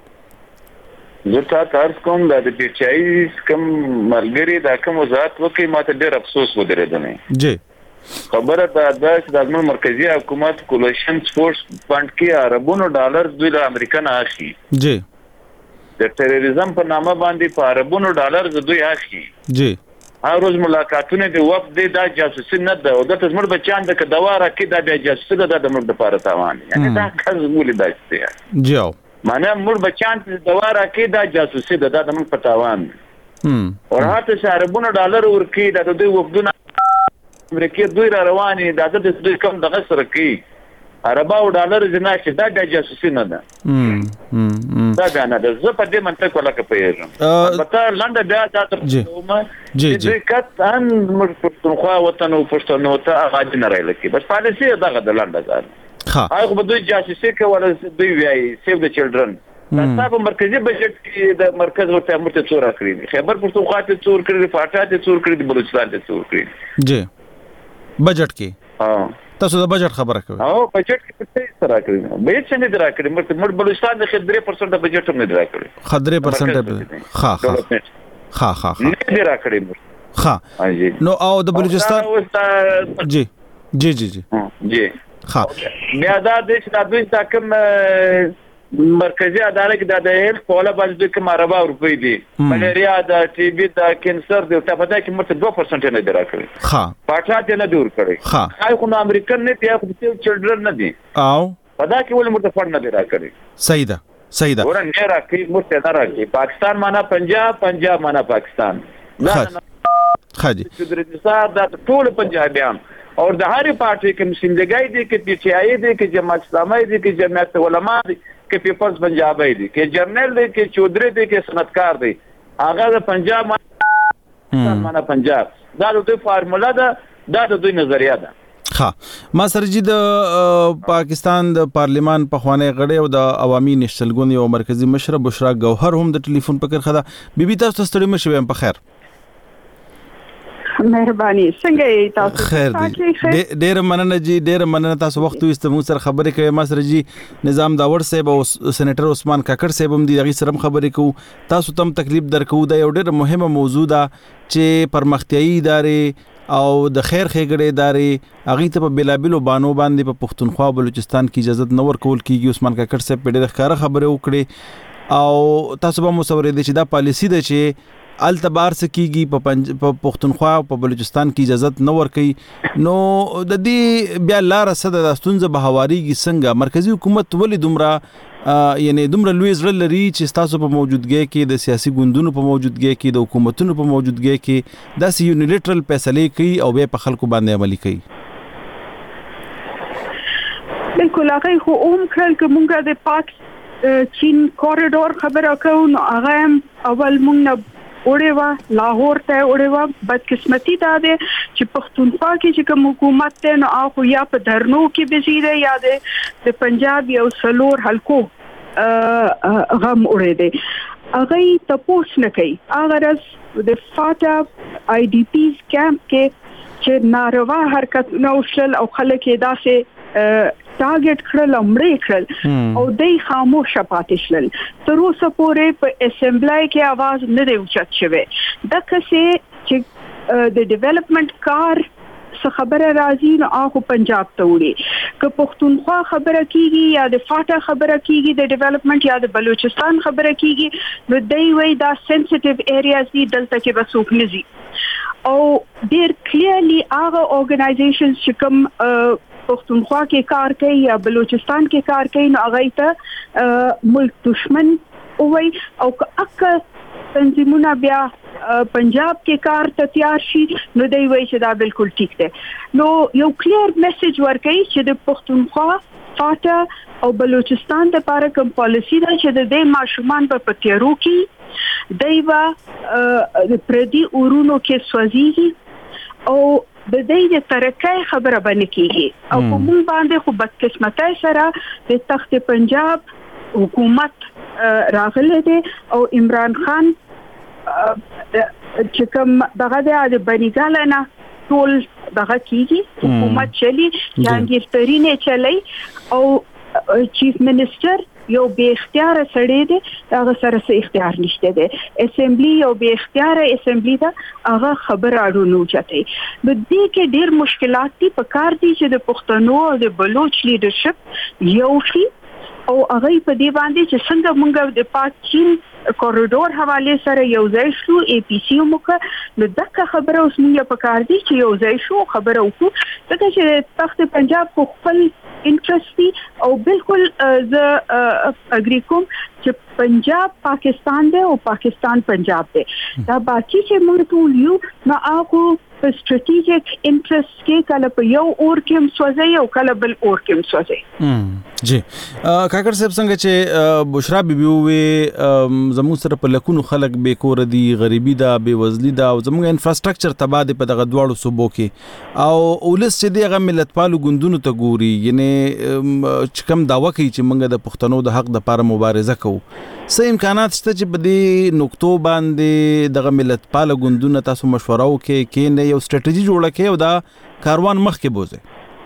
A: ده
H: زه تا تاسو کوم د پیچای کوم ملګری دا کوم وزارت وکي ماته ډېر افسوس ودرېدنه
A: جی
H: خبره دا ده چې د مرکزی حکومت کولیشن فورس فند کې عربونو ډالر دوی له امریکا نه اخلي
A: جی
H: د ټیرریزم په نامه باندې په عربونو ډالر د دوی اخلي
A: جی
H: هر روز ملاقاتونه دی وخت دی دا جاسوسي نه ده او د تاسو بچان د کدواره کې دا د جاسوسي ده د موږ د لپاره تاوان یعنی دا کز مولې داشته
A: جی
H: معنی موږ بچان د دواره کې دا جاسوسي ده د موږ په تاوان هم او هاته چې عربونو ډالر ورکی دا د دوی وګدونه امریکا دوی را رواني دا د دوی کوم دغه سره کې عربا او ډالر جنا چې دا د جاسوسي نه ده هم دا غاڼه د زه په دې منطق ولا کې پیژم البته لنډه بیا تاسو
A: جی جی
H: کټ ان موږ پښتونخوا وطن او پښتنو ته اغاز نه راځي کی بس پالیسی دغه د لنډه ځان
A: ها
H: هغه به دوی جاسوسي کوي دوی وایي سیو د چلډرن تاسو په مرکزی بجټ کې د مرکز ورته مرته څور کړی خیبر پښتونخوا ته څور کړی فاټا ته څور کړی بلوچستان ته څور کړی
A: جی بجټ کې ها تاسو د بجټ خبره کوي
H: او بجټ کې څه سره کړی به څنګه درا کړی مرته بلوچستان د خدري پرسنټ د بجټ هم نه درا کړی
A: خدري پرسنټ ها ها ها ها
H: نه درا کړی
A: ها نو او د بلوچستان جی جی جی جی
H: جی
A: ها
H: بیا دا د چې دوی دا کوم مرکزی عدالت کې د هیل په ولا باندې کوم اربع روپۍ دي ملیریا د ټي بي د کینسر د ته پتا کې مرته دوه پرسنټ نه درکړي
A: ها
H: پاټا ته نه دور کړي
A: ها
H: هاي خو امریکن نه دی خو د چلډرن نه دي
A: او
H: پدا کې ول مرته فند نه درکړي
A: صحیح ده صحیح ده
H: ورن نه راکې مرته نه راکې پاکستان معنا پنجاب پنجاب معنا پاکستان
A: خاجي
H: چې د رسال د ټول پنجابیان اور د هر پارټي کې مسندګای دي کې پی ټی آی دي کې جماعت اسلامي دي کې جماعت علماء دي کې پیپلز پنجابي دي کې جرنل دي کې چودري دي کې صنعتکار دي هغه د پنجاب معنا پنجاب دا د دوی فارمولا ده دا د دوی نظریه ده
A: ها ما سره جی د پاکستان د پارلیمان په خوانه غړې او د عوامي نشل ګوند یو مرکزی مشر بشرا گوهر هم د ټلیفون په کړه خدا بیبي تاسو ستړي مشوي په خیر
O: مهرباني څنګه تاسو
A: خیر دی ډېر مننه جی ډېر مننه تاسو وخت وست مو سره خبرې کوي ما سره جی نظام داور صاحب او سېنیټر عثمان کاکړ صاحب هم دی غي سره خبرې کوو تاسو تم تکلیف درکو دا یو ډېر مهمه موضوع ده چې پرمختیايي ادارې او د خیر خېګړې ادارې اغه ته په بلابلو بانو باندې په پښتونخوا بلوچستان کې اجازه نور کول کیږي عثمان کاکړ صاحب په ډېر ښکاره خبره وکړي او تاسو به مو سره دي چې دا پالیسی ده چې التبار سکیږي په پښتونخوا او په بلوچستان کې اجازه نه ورکي نو د دې بیا لار صد د ستونزه به هواريږي څنګه مرکزی حکومت ولې دومره یعنی دومره لوی زړه لري چې تاسو په موجودګۍ کې د سیاسي ګوندونو په موجودګۍ کې د حکومتونو په موجودګۍ کې د یونیلیټرل فیصله کوي او به په خلکو باندې عملي کوي
O: بالکل هغه خو اوم کړل چې مونږه د پاک چین کوریډور خبره کوو نو هغه اول مونږ اوړې وا لاهور ته اوړې وا بدقسمتي دا ده چې پښتونخوا کې چې کوم حکومت ته نو اخو یا په درنو کې بزیره یا د پنجاب یو سلور حلقو غم اوړې دي هغه تاسو نه کوي هغه راز د فاټا آی ډی پیز کیمپ کې چې ناروا حرکت نو شل او خلک یې داسې ټارګټ کړل امړې کړل او دای خاموش پاتې شل تر اوسه پورې په اسمبلی کې आवाज نه دی اوچت شوی دا کسه چې د ډیولپمنٹ کار څه خبره راځي نو هغه پنجاب ته وړي که پښتونخوا خبره کیږي یا د فاټا خبره کیږي د ډیولپمنٹ یا د بلوچستان خبره کیږي نو دای وای دا سنسټیو ایریاز دي دلته کې بسوک نزي او ډیر کلیرلی هغه اورګنایزیشنز چې کوم پښتونخوا کې کار کوي یا بلوچستان کې کار کوي نو هغه ته ملک دشمن وای او که تنظیمونه بیا پنجاب کې کار ته تیار شي نو دوی وایي چې دا بالکل ټیک دی نو یو کلیر میسج ورکړي چې د پښتونخوا فاټا او بلوچستان د لپاره کوم پالیسی ده چې د دې ماشومان په پتیرو کې دایوا پردي اورونو کې سوځي او د دې د ترقۍ خبره باندې کیږي او په موږ باندې خو بدقسمتۍ سره د تخت پنجاب حکومت راغله دي او عمران خان چې کوم دغه د بنګال نه ټول دغه کیږي حکومت چلی جهانگیر ترین چلی او چیف منسٹر یو به اختیار سړی دی هغه سره څه اختیار نشته دی اسمبلی یو به اختیار اسمبلی دا هغه خبر اړونو چته د دې کې ډیر مشکلات دي په کار دي چې د پښتنو او د بلوچ لیډرشپ یو شي او هغه په دې باندې چې څنګه موږ د پاک چین کوریډور حواله سره یو ځای شو ای پی سی موږ نو دغه خبره اوس موږ په کار دي چې یو ځای شو خبره وکړو ځکه چې تخت پنجاب خو خپل انټرست دي او بالکل ز اګری کوم چې پنجاب پاکستان دی او پاکستان پنجاب دی دا باقي چې موږ ټول یو نو هغه په سټریټیجیک انټرست کې کله په یو اور کې مسوځي او کله بل اور کې مسوځي
A: جی کاکړ صاحب څنګه چې بشرا بیبي وې زموږ سره په لکونو خلک به کور دي غریبي ده بے وزلي ده او زموږ انفراستراکچر تباہ دي په دغه دواړو صوبو کې او ولس چې دغه ملتپالو ګوندونو ته ګوري یعنی چې کوم داوا کوي چې موږ د پښتنو د حق د لپاره مبارزه کوو څه امکانات شته چې په دې نقطو باندې دغه ملتپال ګوندونه تاسو مشوره وکړي کې یو سټریټجی جوړه کړي او دا کاروان مخکې بوزي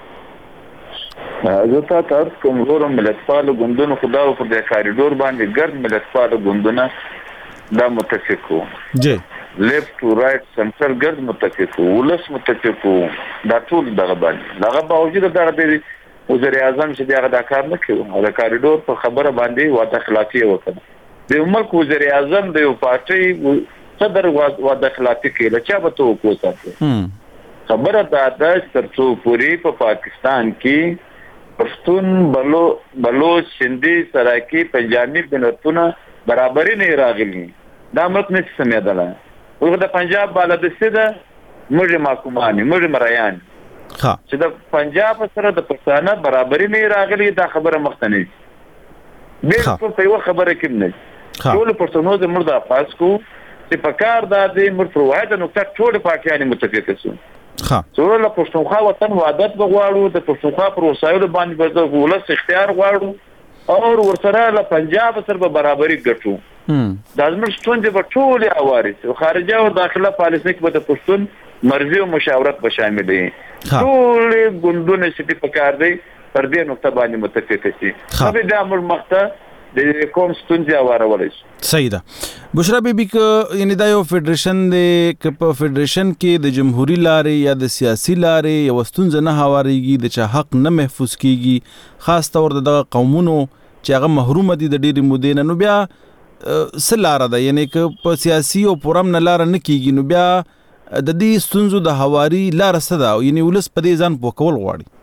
H: زه تاسو کوم ورو ملتپال ګوندونو خدا او پر د کاریډور باندې ګرد ملتپال ګوندونه دا متفقو
A: جی
H: لیفت ټو رائټ سنټرل ګرد متفقو ولس متفقو دا ټول دغه باندې دغه باوجود دغه د وزیر اعظم چې دغه د کار نه کوي او د کاریډور په خبره باندې واده خلافي وکړه د ملک وزیر اعظم د یو پارټي صدر واده خلافي کوي لکه به تو کوڅه خبره دا د ترڅو پوری په پاکستان کې پښتون بلو بلوچ سندي سراکی پنجابي بنتونه برابرۍ نه راغلي دا ملک نه سمېدله او د پنجاب بالادسته ده موږ محکومانی موږ مریان ها چې د پنجاب سره د پښتانه برابرۍ نه راغلي دا خبره مختنه بالکل په یو خبره کې نه ټول پښتنو د مرده افاس کو چې په کار د دې مر پر واحده نقطه ټول پاکستاني متفق شو ها ټول له پښتونخوا وطن وحدت بغواړو د پښتونخوا پر وسایلو باندې د ولس اختیار غواړو او ورسره له پنجاب سره برابرۍ ګټو د ازمر ستوندې په ټول اوارث او خارجه او داخله پالیسي کې به د پښتون مرزي او مشاورت به شامل دي ټول ګوندونه چې په کار دی پر دې نقطه باندې متفق شي خو د امر مخته د کوم ستونزې اورولای
A: صحیح ده بشرا بیبي ک یعنی دا یو فدریشن دی ک په فدریشن کې د جمهوریت لارې یا د سیاسي لارې یو ستونزه نه هواریږي د چا حق نه محفوظ کیږي خاص طور د قومونو چې هغه محروم دي د ډېری مودې نه نو بیا سلاره ده یعنی ک په سیاسي او پرم نه لار نه کیږي نو بیا د دې ستونزو د هواري لار سده یعنی ولس په دې ځان پوکول غواړي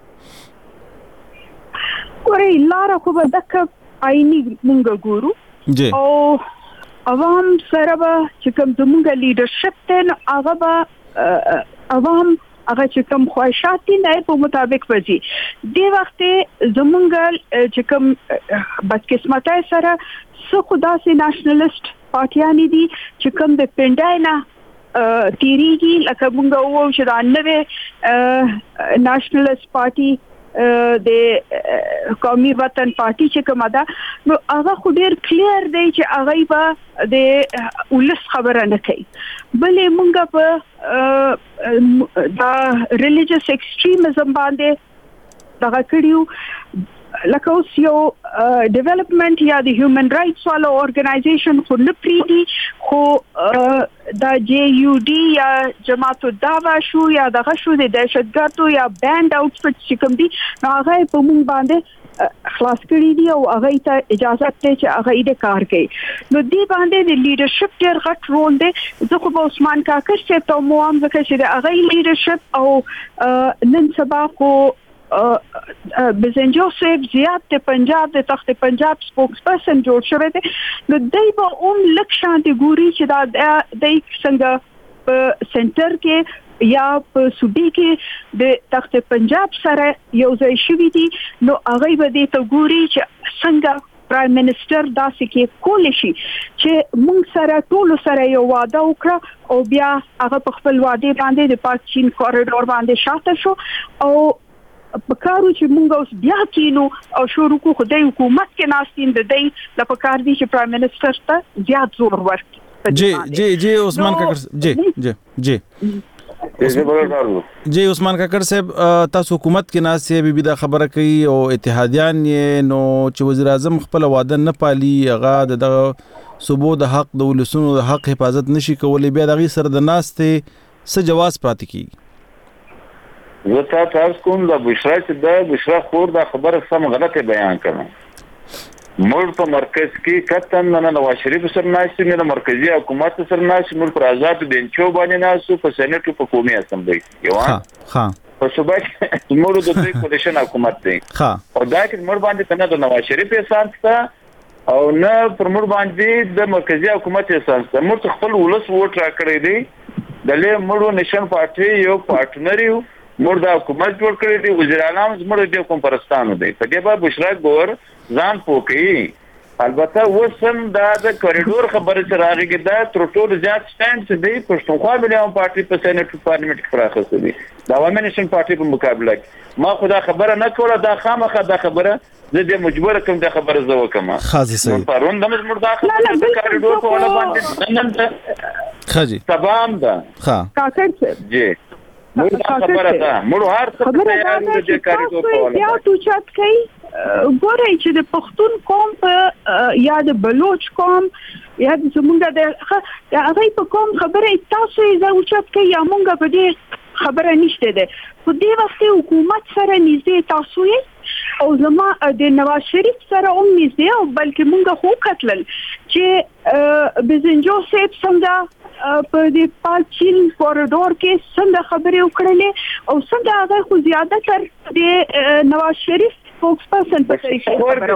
O: ورې لار خو به دک آئینی مونږ ګورو
A: جی
O: او عوام سره به چې کوم زموږ لیډرشپ ته هغه به عوام هغه چې کوم خواهشات دي نه په مطابق وځي د وخت زموږ چې کوم بدقسمتۍ سره څو خدا سي نېشنلست پارټیان دي چې کوم د پنداینا تیریږي لکه مونږ وو چې دا نوې نېشنلست پارټي د قومي وطن پارټي چې کومه ده نو هغه خو ډیر کلیر دی چې هغه به د ولس خبره نه کوي بلې مونږ په دا ریلیجیس ایکستریمزم باندې دغه کړیو لکه اوس یو ډیولپمنٹ یا د هیومن رائټس والو اورګنایزیشن خو نه پریږدي خو دا جے یو ډي یا جماعت الدعوه شو یا دغه شو د دهشتګردو یا بینډ آوټفټ چې کوم دي نو هغه په مونږ باندې خلاص کړی دي او هغه ته اجازه ته چې هغه دې کار کوي نو دې باندې د لیډرشپ ډېر غټ رول دی زه خو به عثمان کاکر چې ته مو هم ځکه چې د هغه لیډرشپ او نن سبا خو بزنجو صاحب زیات د پنجاب د تخت پنجاب سپوکس پرسن جوړ شوی دی نو دای به اوم لک شانتي ګوري چې دا د څنګه په سنټر کې یا په صوبې کې د تخت پنجاب سره یو ځای شوی دی نو هغه به دې ته ګوري چې څنګه پرایم منسٹر داسې کې کول شي چې موږ سره ټول سره یو وعده وکړه او بیا هغه په خپل وعده باندې د پاک چین کوریډور باندې شاته شو او پکارو چې مونږ اوس بیا کینو او شروع کو خدای حکومت کې ناستین د دې د پکار دي چې پرایم منسٹر ته زیات زور ورکړي
A: جی جی جی عثمان کاکر جی جی جی جی عثمان کاکر صاحب تاسو حکومت کې ناسې بي بي دا خبره کوي او اتحادیان یې نو چې وزیر اعظم خپل وعده نه پالي هغه د صوبو د حق د ولسونو د حق حفاظت نشي کولای بیا دغه سره د ناستې څه جواز پاتې کیږي
H: زه تاسو کوم د بشرا چې د بشرا خور دا خبره سم غلطه بیان کړم مول په مرکز کې کتن نه نواز شریف سره ناشې نه مرکزی حکومت سره ناشې مول پر آزاد بنچو باندې ناسو په سېنات په قومي اسمبلی یو ها ها په صوبه کې مول د دوی کولیشن حکومت دی ها او دا کې مول باندې کنه د نواز شریف احسان ته او نه پر مول باندې د مرکزی حکومت احسان ته مول خپل ولس ووټ را کړی دی د له مړو نشن پارټي یو پارټنر یو مور دا حکومت جوړ کړی دی وزیر اعظم زموږ د کوم پرستانو دی په دې په بشرا ګور ځان پوکي البته وسم دا د کوریډور خبره سره راغی دا تر ټولو زیات سټاند چې دی پښتونخوا مليون پارټي په سېنات پارلیمنت کې راخصه دي دا عوامي نشن پارټي په مقابله کې ما خدا خبره نه کوله دا خامخه دا خبره زه د مجبور کوم دا خبره زه وکم
A: خاصی صحیح
H: پرون د مزمر داخله د کوریډور په ولا باندې نن
A: خاجي
H: تمام ده
A: ها
O: کاکر
H: جی مړ خبره ده مړ هر څه تیار دي چې کوریډور په ولا
O: بیا تو چت کوي ګورئ چې د پښتون قوم په یا د بلوچ قوم یا د زمونږ د هغه په قوم خبره تاسو یې زو چت کوي یا مونږ په دې خبره نشته ده په دې وخت حکومت سره نږدې تاسو یې او زما د نواز شریف سره هم نږدې او بلکې موږ خو کتل چې بزنجو سیب څنګه په دې پاچین کوریډور کې څنګه خبرې وکړلې او څنګه هغه خو زیاده تر د نواز شریف سپوکس پرسن په طریقه خبرې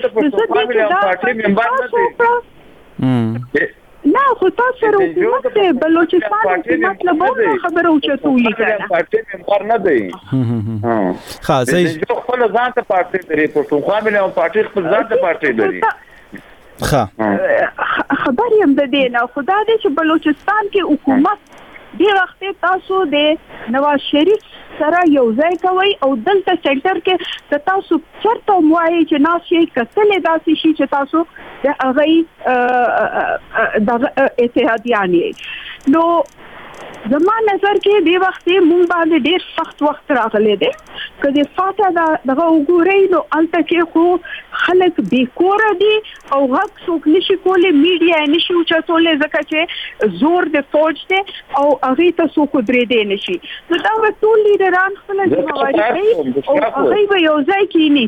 O: وکړه. نه خو تاسو سره حکومت دی بلوچستان حکومت له بل خبرو چتولې کنه
H: پارټي ممبر نه دی.
A: ها صحیح
H: خپل ځان ته پارټي لري پښتونخوا ملي پارټي خپل ځان ته پارټي لري.
A: ها
O: خبر یم د دې نه خدا دې چې بلوچستان کې حکومت دی وخت تاسو د نواز شریف سره یو ځای کوي او دلته سنټر کې تاسو چرته موایي چې ناس یې کتلې داسې شي چې تاسو د هغه د اتحادیانې نو زما نظر کې دی وخت مونږ باندې ډېر سخت وخت راغلی دی کله فاته دا دغه وګورئ نو الته کې خو خلک بیکور دي او حق څوک نشي کولی میډیا نشي اوچتولې ځکه چې زور د فوج دی او هغه ته څوک درې دی نشي نو دا ټول لیډران خپل ځوابي کوي او هغه به یو ځای کینی.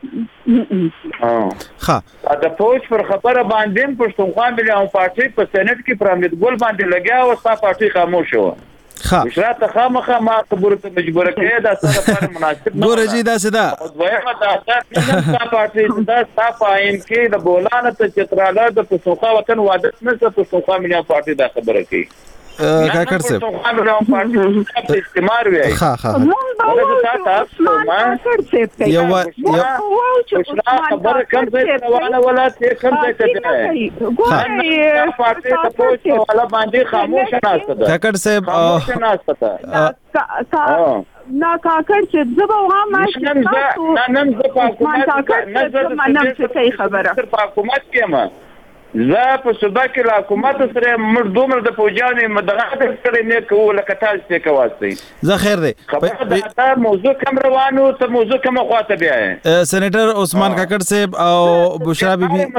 H: ها دا فوج پر خبره باندې پښتونخوا ملي پارټي په سېنات کې پرامید ګل باندې لګیا او ستا پارټي خاموش و.
A: ها
H: مشرات خامخه ما خبره ته مجبور کړي دا څه لپاره مناسب
A: نه ګورجی دا سدا
H: دویمه دا ستا پارټي دا ستا پاین کې د بولانه ته چتراله د پښتونخوا وطن واده نه څه پښتونخوا ملي پارټي دا خبره کوي
A: کاکړ صاحب
H: استعمار وی
A: ها ها
H: یو یو خبر کم ځای روانه ولا ته کم ځای ته دی ګورې پارټي ته پوښتنه ولا باندې خاموش نهسته
A: کاکړ صاحب
H: خاموش نهسته
O: نا کاکړ چې زبا وها ما
H: نه نن زه په حکومت نه زه
O: څه خبره
H: په حکومت کې ما زه په صوبه کې له حکومت سره مړ دومره د فوجانو مدغه کړی نه کوو لکه تاسو ته کواسي
A: زه خیر دی
H: دا موضوع کم روانو ته موضوع کم خواته بیا
A: سېنیټر عثمان کاکړ صاحب او بشرا بیبي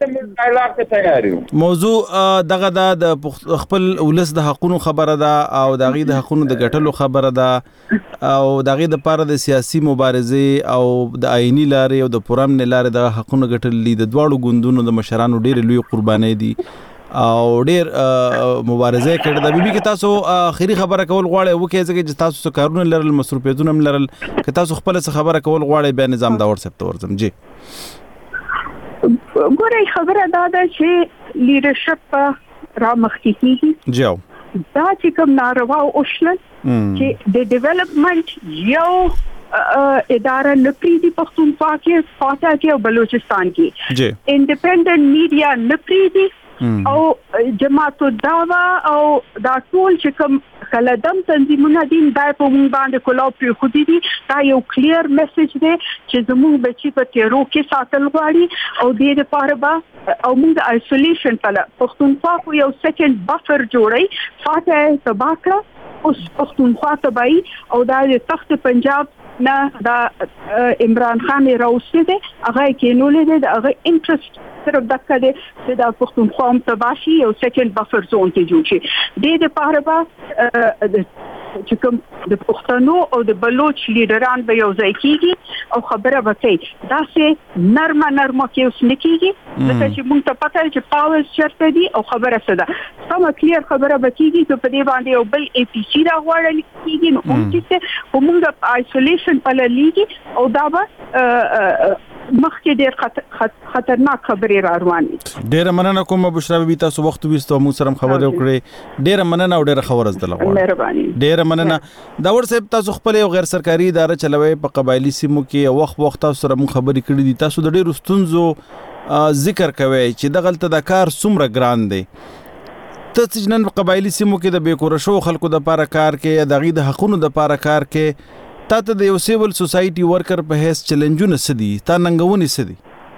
A: موضوع دغه د خپل ولس د حقونو خبره ده او د غي د حقونو د ګټلو خبره ده او د غي د پاره د سیاسي مبارزه او د آئینی لارې او د پرامن لارې د حقونو ګټل د دواړو ګوندونو د مشرانو ډېر لوی قرباني دي او ډېر مبارزه کړې ده. بیبي کې تاسو اخیری خبره کول غواړئ وکړئ ځکه چې تاسو څه کارونه لرل مصروفیتونه هم لرل که تاسو خپل څه خبره کول غواړئ بیا نظام دا ورسپ ته ورځم. جی
O: ګورئ خبره دا ده چې لیډرشپ را مخکې کیږي
A: جاو
O: دا چې کوم ناروا اوشل چې د ډیولپمنٹ یو اداره نپری دی پښتونخوا کې فاته کې او بلوچستان کې
A: جی
O: انډیپندنٹ میډیا نپری دی او جماعت الدعوه او دا ټول چې کوم کلدم تنظیمونه دي دا په مونږ باندې کولاو پر خو دي دا یو کلیر میسج دی چې زموږ بچي په تیرو کې ساتل غواړي او د دې لپاره به او موږ آیسولیشن په پښتونخوا خو یو سیکنډ بفر جوړي فاته تباکړه اوس پښتونخوا تبعي او دا د تخت پنجاب نه دا عمران خان راوستي دي هغه کې نو لیدل دا هغه انټرست صرف دغه دي چې دا پښتونخوا هم تباشي او سیکنډ بفر زون ته جوړ شي د دې لپاره به چې کوم د پښتنو او د بلوچ لیډران به یو ځای کیږي او خبره وکړي دا سه نرمه نرمه کې اوس نکېږي ځکه چې موږ ته پته چې پاورز چرته دي او خبره څه ده سم کلیر خبره وکړي چې په دې باندې یو بل ای پی سی دا غواړل کیږي نو چې موږ په آیسولیشن په لګي او دا به مخکې ډېر خطرناک خبرې را روانې.
A: ډېر مننه کوم بشرا بیبي تاسو وخت وستو مو سره خبرې وکړې ډېر مننه او ډېر خبر زده لغواړم.
O: مهرباني.
A: ډېر مننه. دا ور صاحب تاسو خپل یو غیر سرکاري اداره چلوي په قبایلی سیمو کې وخت وخت تاسو سره مو خبرې کړې دي تاسو د ډېر ستونزو ذکر کوي چې د غلطه د کار څومره ګران دی. ته چې نن قبایلی سیمو کې د بیکور شو خلکو د پاره کار کې د غي د حقونو د پاره کار کې تاسو د یو سیول سوسایټي ورکر په هیڅ چیلنجونه سدي تا ننګونی سدي.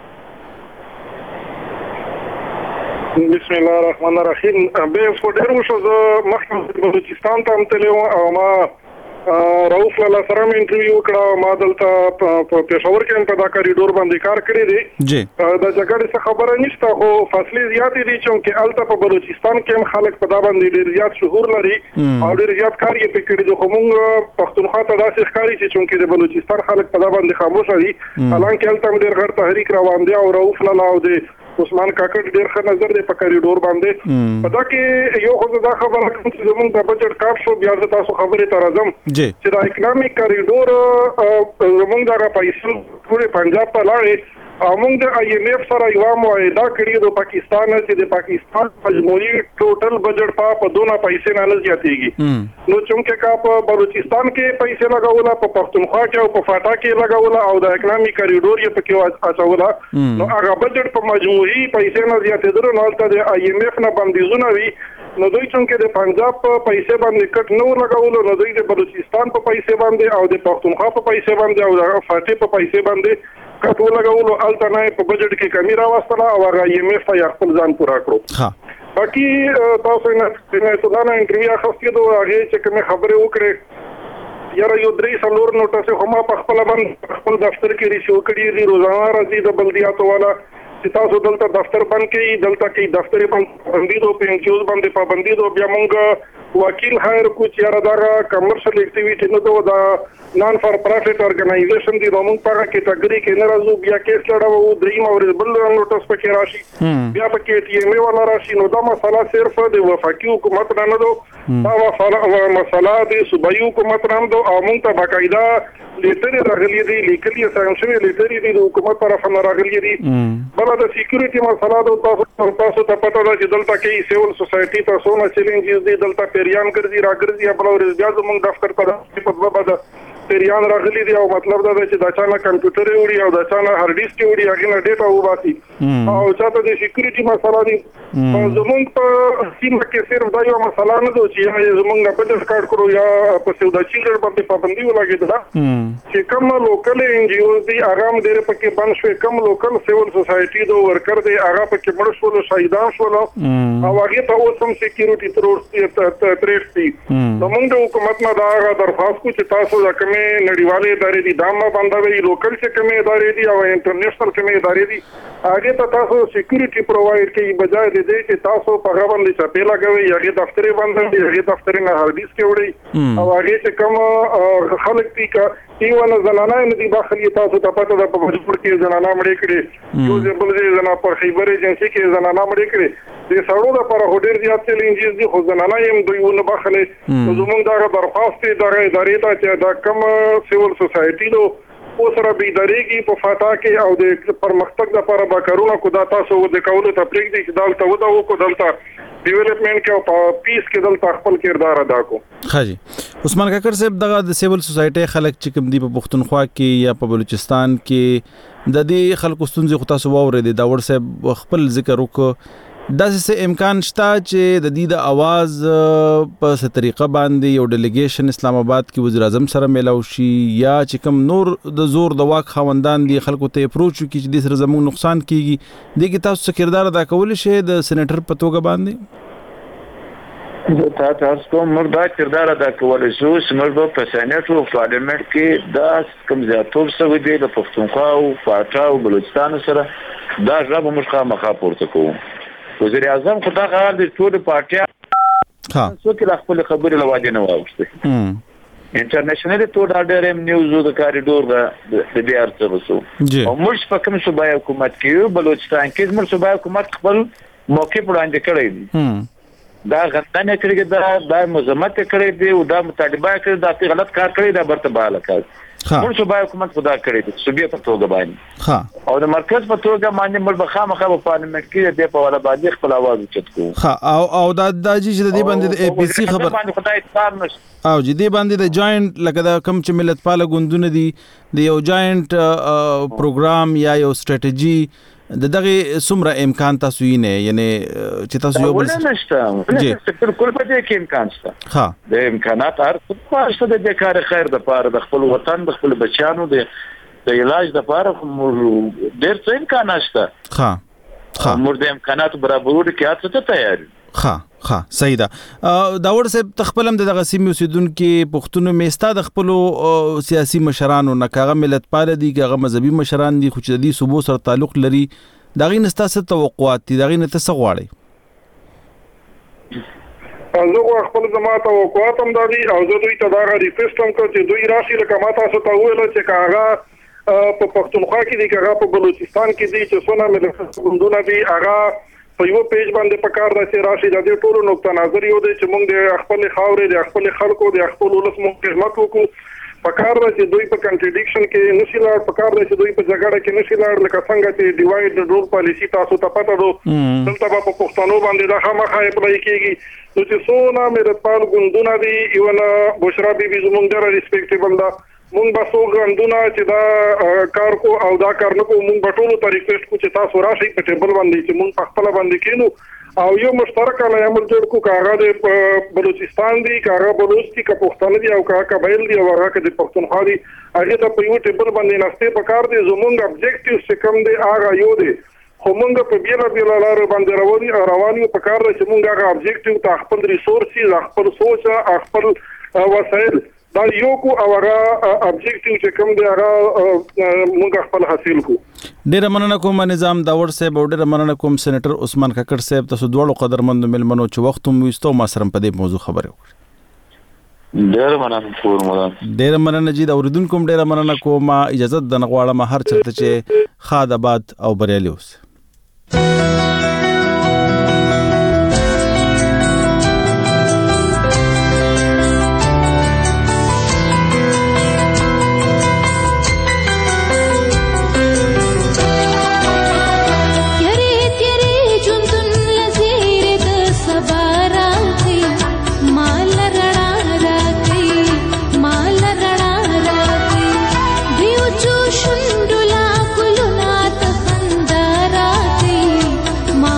G: بسم الله الرحمن الرحیم. به فودرو شو زه مخکې بلوچستان ته تللی او ما رؤوف لاله سره مې انټرویو وکړه. ما دلته په پېښور کې په دا کاریډور باندې کار کړی دی.
A: جی
G: د جګړې څخه خبره نشته، خو فاصلې زیاتې دي چې الته په بلوچستان کې هم خلک په دا باندې ډېر زیات شعور لري او ډېر زیات کار یې پکې کړی دی. خو موږ پښتونخوا ته داسې ښکاري چې چونکې د بلوچستان خلک په دا باندې خاموشه دي، حالانکه هلته هم ډېر غټ تحریک روان دی او رؤوف لاله او د عثمان کاکړ ډېر ښه نظر دی په کاریډور باندې. په دا کې یو خو دا خبره کوم چې زموږ د بجټ کاپ شو، بیا زه تاسو خبرې ته راځم چې دا اکنامیک کاریډور زموږ دغه پیسې ټول پنجاب ته لاړې او موږ د آی ایم ایف سره یو معاهده کړې د پاکستان چې د پاکستان مجموعي ټوټل بجټ په دونه پیسې نه زیاتېږي. نو چونکه کا په بلوچستان کې پیسې لګوله، په پښتونخوا کې او په فاټا کې لګوله او د اکنامي کاریډور یې پکې اچوله، نو هغه بجټ په مجموعي پیسې نه زیاتېدل. نو هلته د آی ایم ایف نه بندیزونه وي، نو دوی چونکه د پنجاب په پیسې باندې کټ نه لګولو، نو دوی د بلوچستان په پیسې باندې او د پښتونخوا په پیسې باندې او د فاټا په پیسې باندې کټ لګولو. الته نه په بجټ کې کمی راوستله او هغه آی ایم ایف ته خپل ځان پوره کړو. باقي تاسو نه نه ټولانه انټرویو اخیستې دوه هغه چې کومه خبرې وکړې، یاره یو درې څلور نوټس خو ما په خپل باندې خپل دفتر کې ریسیو کړی دي. روزانه راځي د بلدیاتو والا چې تاسو دلته دفتر بند کړئ، دلته کې دفتر باندې پابندي دو، په انکیوز باندې پابندي دو. بیا موږ وکیل هایر کو چې یاره دا کمرشل اکټیویټي نه ده، دا نان فار پرافټ ارګنایزیشن دی. نو موږ په هغه کیټګوري کې نه راځو. بیا کیس لړاوو، دریم او بل نوټس پکې راشي، بیا پکې ټي ایم ای والا راشي. نو دا مسله صرف د وفاقي حکومت نه ده، دا مسله د صوبایي حکومت نه ده او موږ ته باقاعده لیټرې راغلي دي، لیکلي سانکشن لیټرې دي د حکومت طرف نه راغلي دي. بل د سکیورټي مسله ده، تاسو تاسو ته پته ده چې دلته کې سیول سوسایټي تاسو نه چیلنجز دي، دلته پیریان ګرځي راګرځي. بل ورځ بیا زموږ دفتر ته په دوه بده پیریان راغلي دي او مطلب دا دی چې دا چانه کمپیوټر وړي او دا چانه هارد ډیسک وړي، هغه نه ډیټا وباسي او چاته د سکیورټي مسله دي. زموږ په سیمه کې صرف دا یو مسله نه ده چې زموږ نه بجټ کارت کړو یا په سودا چیلر باندې پابندي ولګېدله چې کوم لوکل ان جی اوز دي هغه هم ډېر پکې بند شوې، کوم لوکل سیول سوسایټي دو ورکر دی هغه پکې مړ شول، شهیدان شول او هغه ته اوس هم سکیورټي تروس دي. نو موږ د حکومت نه دا درخواست کوو چې تاسو دا نړیوالې ادارې دي دا ما باندې لوکل چې کومې ادارې دي او انټرنیشنل کومې ادارې دي هغه ته تاسو سکیورټي پرووایډ کوي، بجای د دې چې تاسو په هغه باندې چاپې لګوي، هغه دفتر باندې هغه دفتر نه هارد ډیسک وړي او هغه چې کوم خلک دي کا ایونه زنانه نه دي داخلي. تاسو ته پته ده په مجبور کې زنانه مړې کړي، یو ځل بل ځای زنانه په خیبر ایجنسی کې زنانه مړې کړي. د سړو لپاره هډیر زیات چیلنجز دي، خو زنانه هم دوی ونه بخلي. زموږ دا درخواست دی دا ادارې ته چې دا کوم سیول سوسایټي دو او سره به ادارېږي په فاټا کې او د پرمختګ لپاره به کارونه کو. دا تاسو د کولو ته پرېږدي چې دلته ودا وکړو، دلته ډیولپمنٹ کې او په پیس کې دلته خپل کردار ادا کو.
A: خاجي عثمان کاکر صاحب دغه د سیول سوسایټي خلک چې کوم دی په پښتونخوا کې یا په بلوچستان کې د دې خلکو ستونزې خو تاسو واورېدې، دا ور صاحب خپل ذکر وکړو. داسې امکان شته چې د دې د اواز په څه طریقه باندې یو ډیلیګیشن اسلام آباد کې وزیر اعظم سره میلاو شي یا چې کوم نور د زور د واک خاوندان دي خلکو ته اپروچ وکړي چې دې سره زموږ نقصان کیږي، دې کې تاسو څه کردار ادا کولی شئ د سېنیټر په توګه باندې؟
H: زه تا تاسو کوم مردا کردار ادا کولی شو چې موږ په سېنیټ او پارلیمنت کې دا کوم زیاتوب سوي دی د پښتونخوا او فاټا او بلوچستان سره دا ژبه موږ خامخا پورته کوو. وزیر اعظم خدا غار د ټول پارټیا ها څو کې خپل خبرې لواجه نه واغسته انټرنیشنل ټول اډر ایم نیوز د کاریډور د دې ارڅ وسو او موږ په کوم صوبای حکومت کې بلوچستان کې موږ صوبای حکومت خپل موقع وړاندې کړی دی، دا غلطانه کړی دا د مزمت کړی دی او دا مطالبه کړی دا غلط کار کړی دا برته بالا کړ. موږ صوبای حکومت خدا کړی دی صوبې په توګه باندې ها او د مرکز په توګه باندې موږ بخامخه په پارلیمنت کې د په ولا باندې خپل आवाज اوچت کوو.
A: ها او او دا د چې د باندې د اي پي سي خبر
H: باندې خدای اتفاق نشته
A: او جدي باندې د جاینټ لکه دا کم چې ملت پاله غوندونه دي د یو جاینټ پروګرام یا یو سټریټجی د دغه سمره امکان تاسو یې نه یعنی چې تاسو یو بل
H: نشته جی سکتور کول په دې کې امکان شته
A: ها
H: د امکانات هر څه په د کار خیر د پاره د خپل وطن د خپل بچانو د د علاج د پاره ډېر څه امکانات شته.
A: ها ها
H: موږ د امکانات برابرولو کې هڅه ته تیار
A: ها ها صحیح ده. داور صاحب تخپلم دغه سیمې اوسیدونکو پښتون میستا د خپل سیاسي مشرانو نه کاغه ملت پال دي کاغه مذهبي مشران دي خو چې د صوبو سره تعلق لري دغه نستا ست توقعات دي دغه نه څه غواړي؟
G: زه خپل زما توقعات هم دي او زه دوی ته دا ریکوست هم کوم چې دوی راشي لکه ما تاسو ته ویل چې کاغه په پښتونخوا کې دي کاغه په بلوچستان کې دي چې څونه ملت ګوندونه دي هغه په یو پیج باندې پکار د چې راشي د دې ټولو نقطه نظر یو دی چې موږ د خپل خاورې د خپل خلکو د خپل ولس موږ خدمت وکړو پکار د چې دوی په کنټریډکشن کې نشي لاړ پکار د چې دوی په جګړه کې نشي لاړ لکه څنګه چې ډیوایډ رول پالیسی تاسو ته پته ده دلته په پښتنو باندې د خامخا اپلای کیږي نو چې څونه مې پال ګوندونه دي یو نه بشرا بیبي زموږ ډېر ریسپیکټیبل ده مونږ به څو غندونه چې دا کار کو او دا کار نه کو مونږ به ټولو ته ریکوست کو چې تاسو راشئ په ټیبل باندې چې مونږ په خپل باندې کینو او یو مشترک عمل جوړ کو کاغه د بلوچستان دی کاغه بلوچ کی کا پښتون دی او کاغه قبایل دی او هغه د پښتونخوا دی هغه ته په یو ټیبل باندې نسته په کار دی زمونږ ابجیکټیو څه کم دی هغه یو دی خو مونږ په بیل بیل لار باندې رواني رواني په کار دی چې مونږ هغه ابجیکټیو ته خپل ریسورسز خپل سوچ خپل وسایل دا یو کو او هغه ابجیکټیو چې کوم دی هغه موږ خپل حاصل کو.
A: ډیره مننه کوم نظام داور صاحب او ډیره مننه کوم سېنیټر عثمان ککړ صاحب تاسو دوه قدرمند ملمنو چې وخت مو وستو ما سره په دې موضوع خبرې وکړه.
H: ډیره مننه کوم مولانا
A: ډیره مننه جی دا اوریدونکو ډیره مننه کوم اجازه د نغواړم هر چرته چې خاد آباد او بریالي اوس.
P: شندلا کلنا تخندارا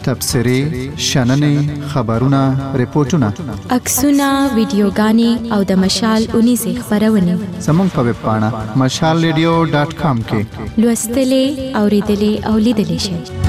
P: تبصرې شننې خبرونه ریپورتونه
E: عکسونه ویډیوګانې او د مشال اونیزې خبرونه
P: زموږ په ویب پاڼه مشال ریډیو ډاټ کام کې
E: لوستلې اوریدلې او لیدلې شئ.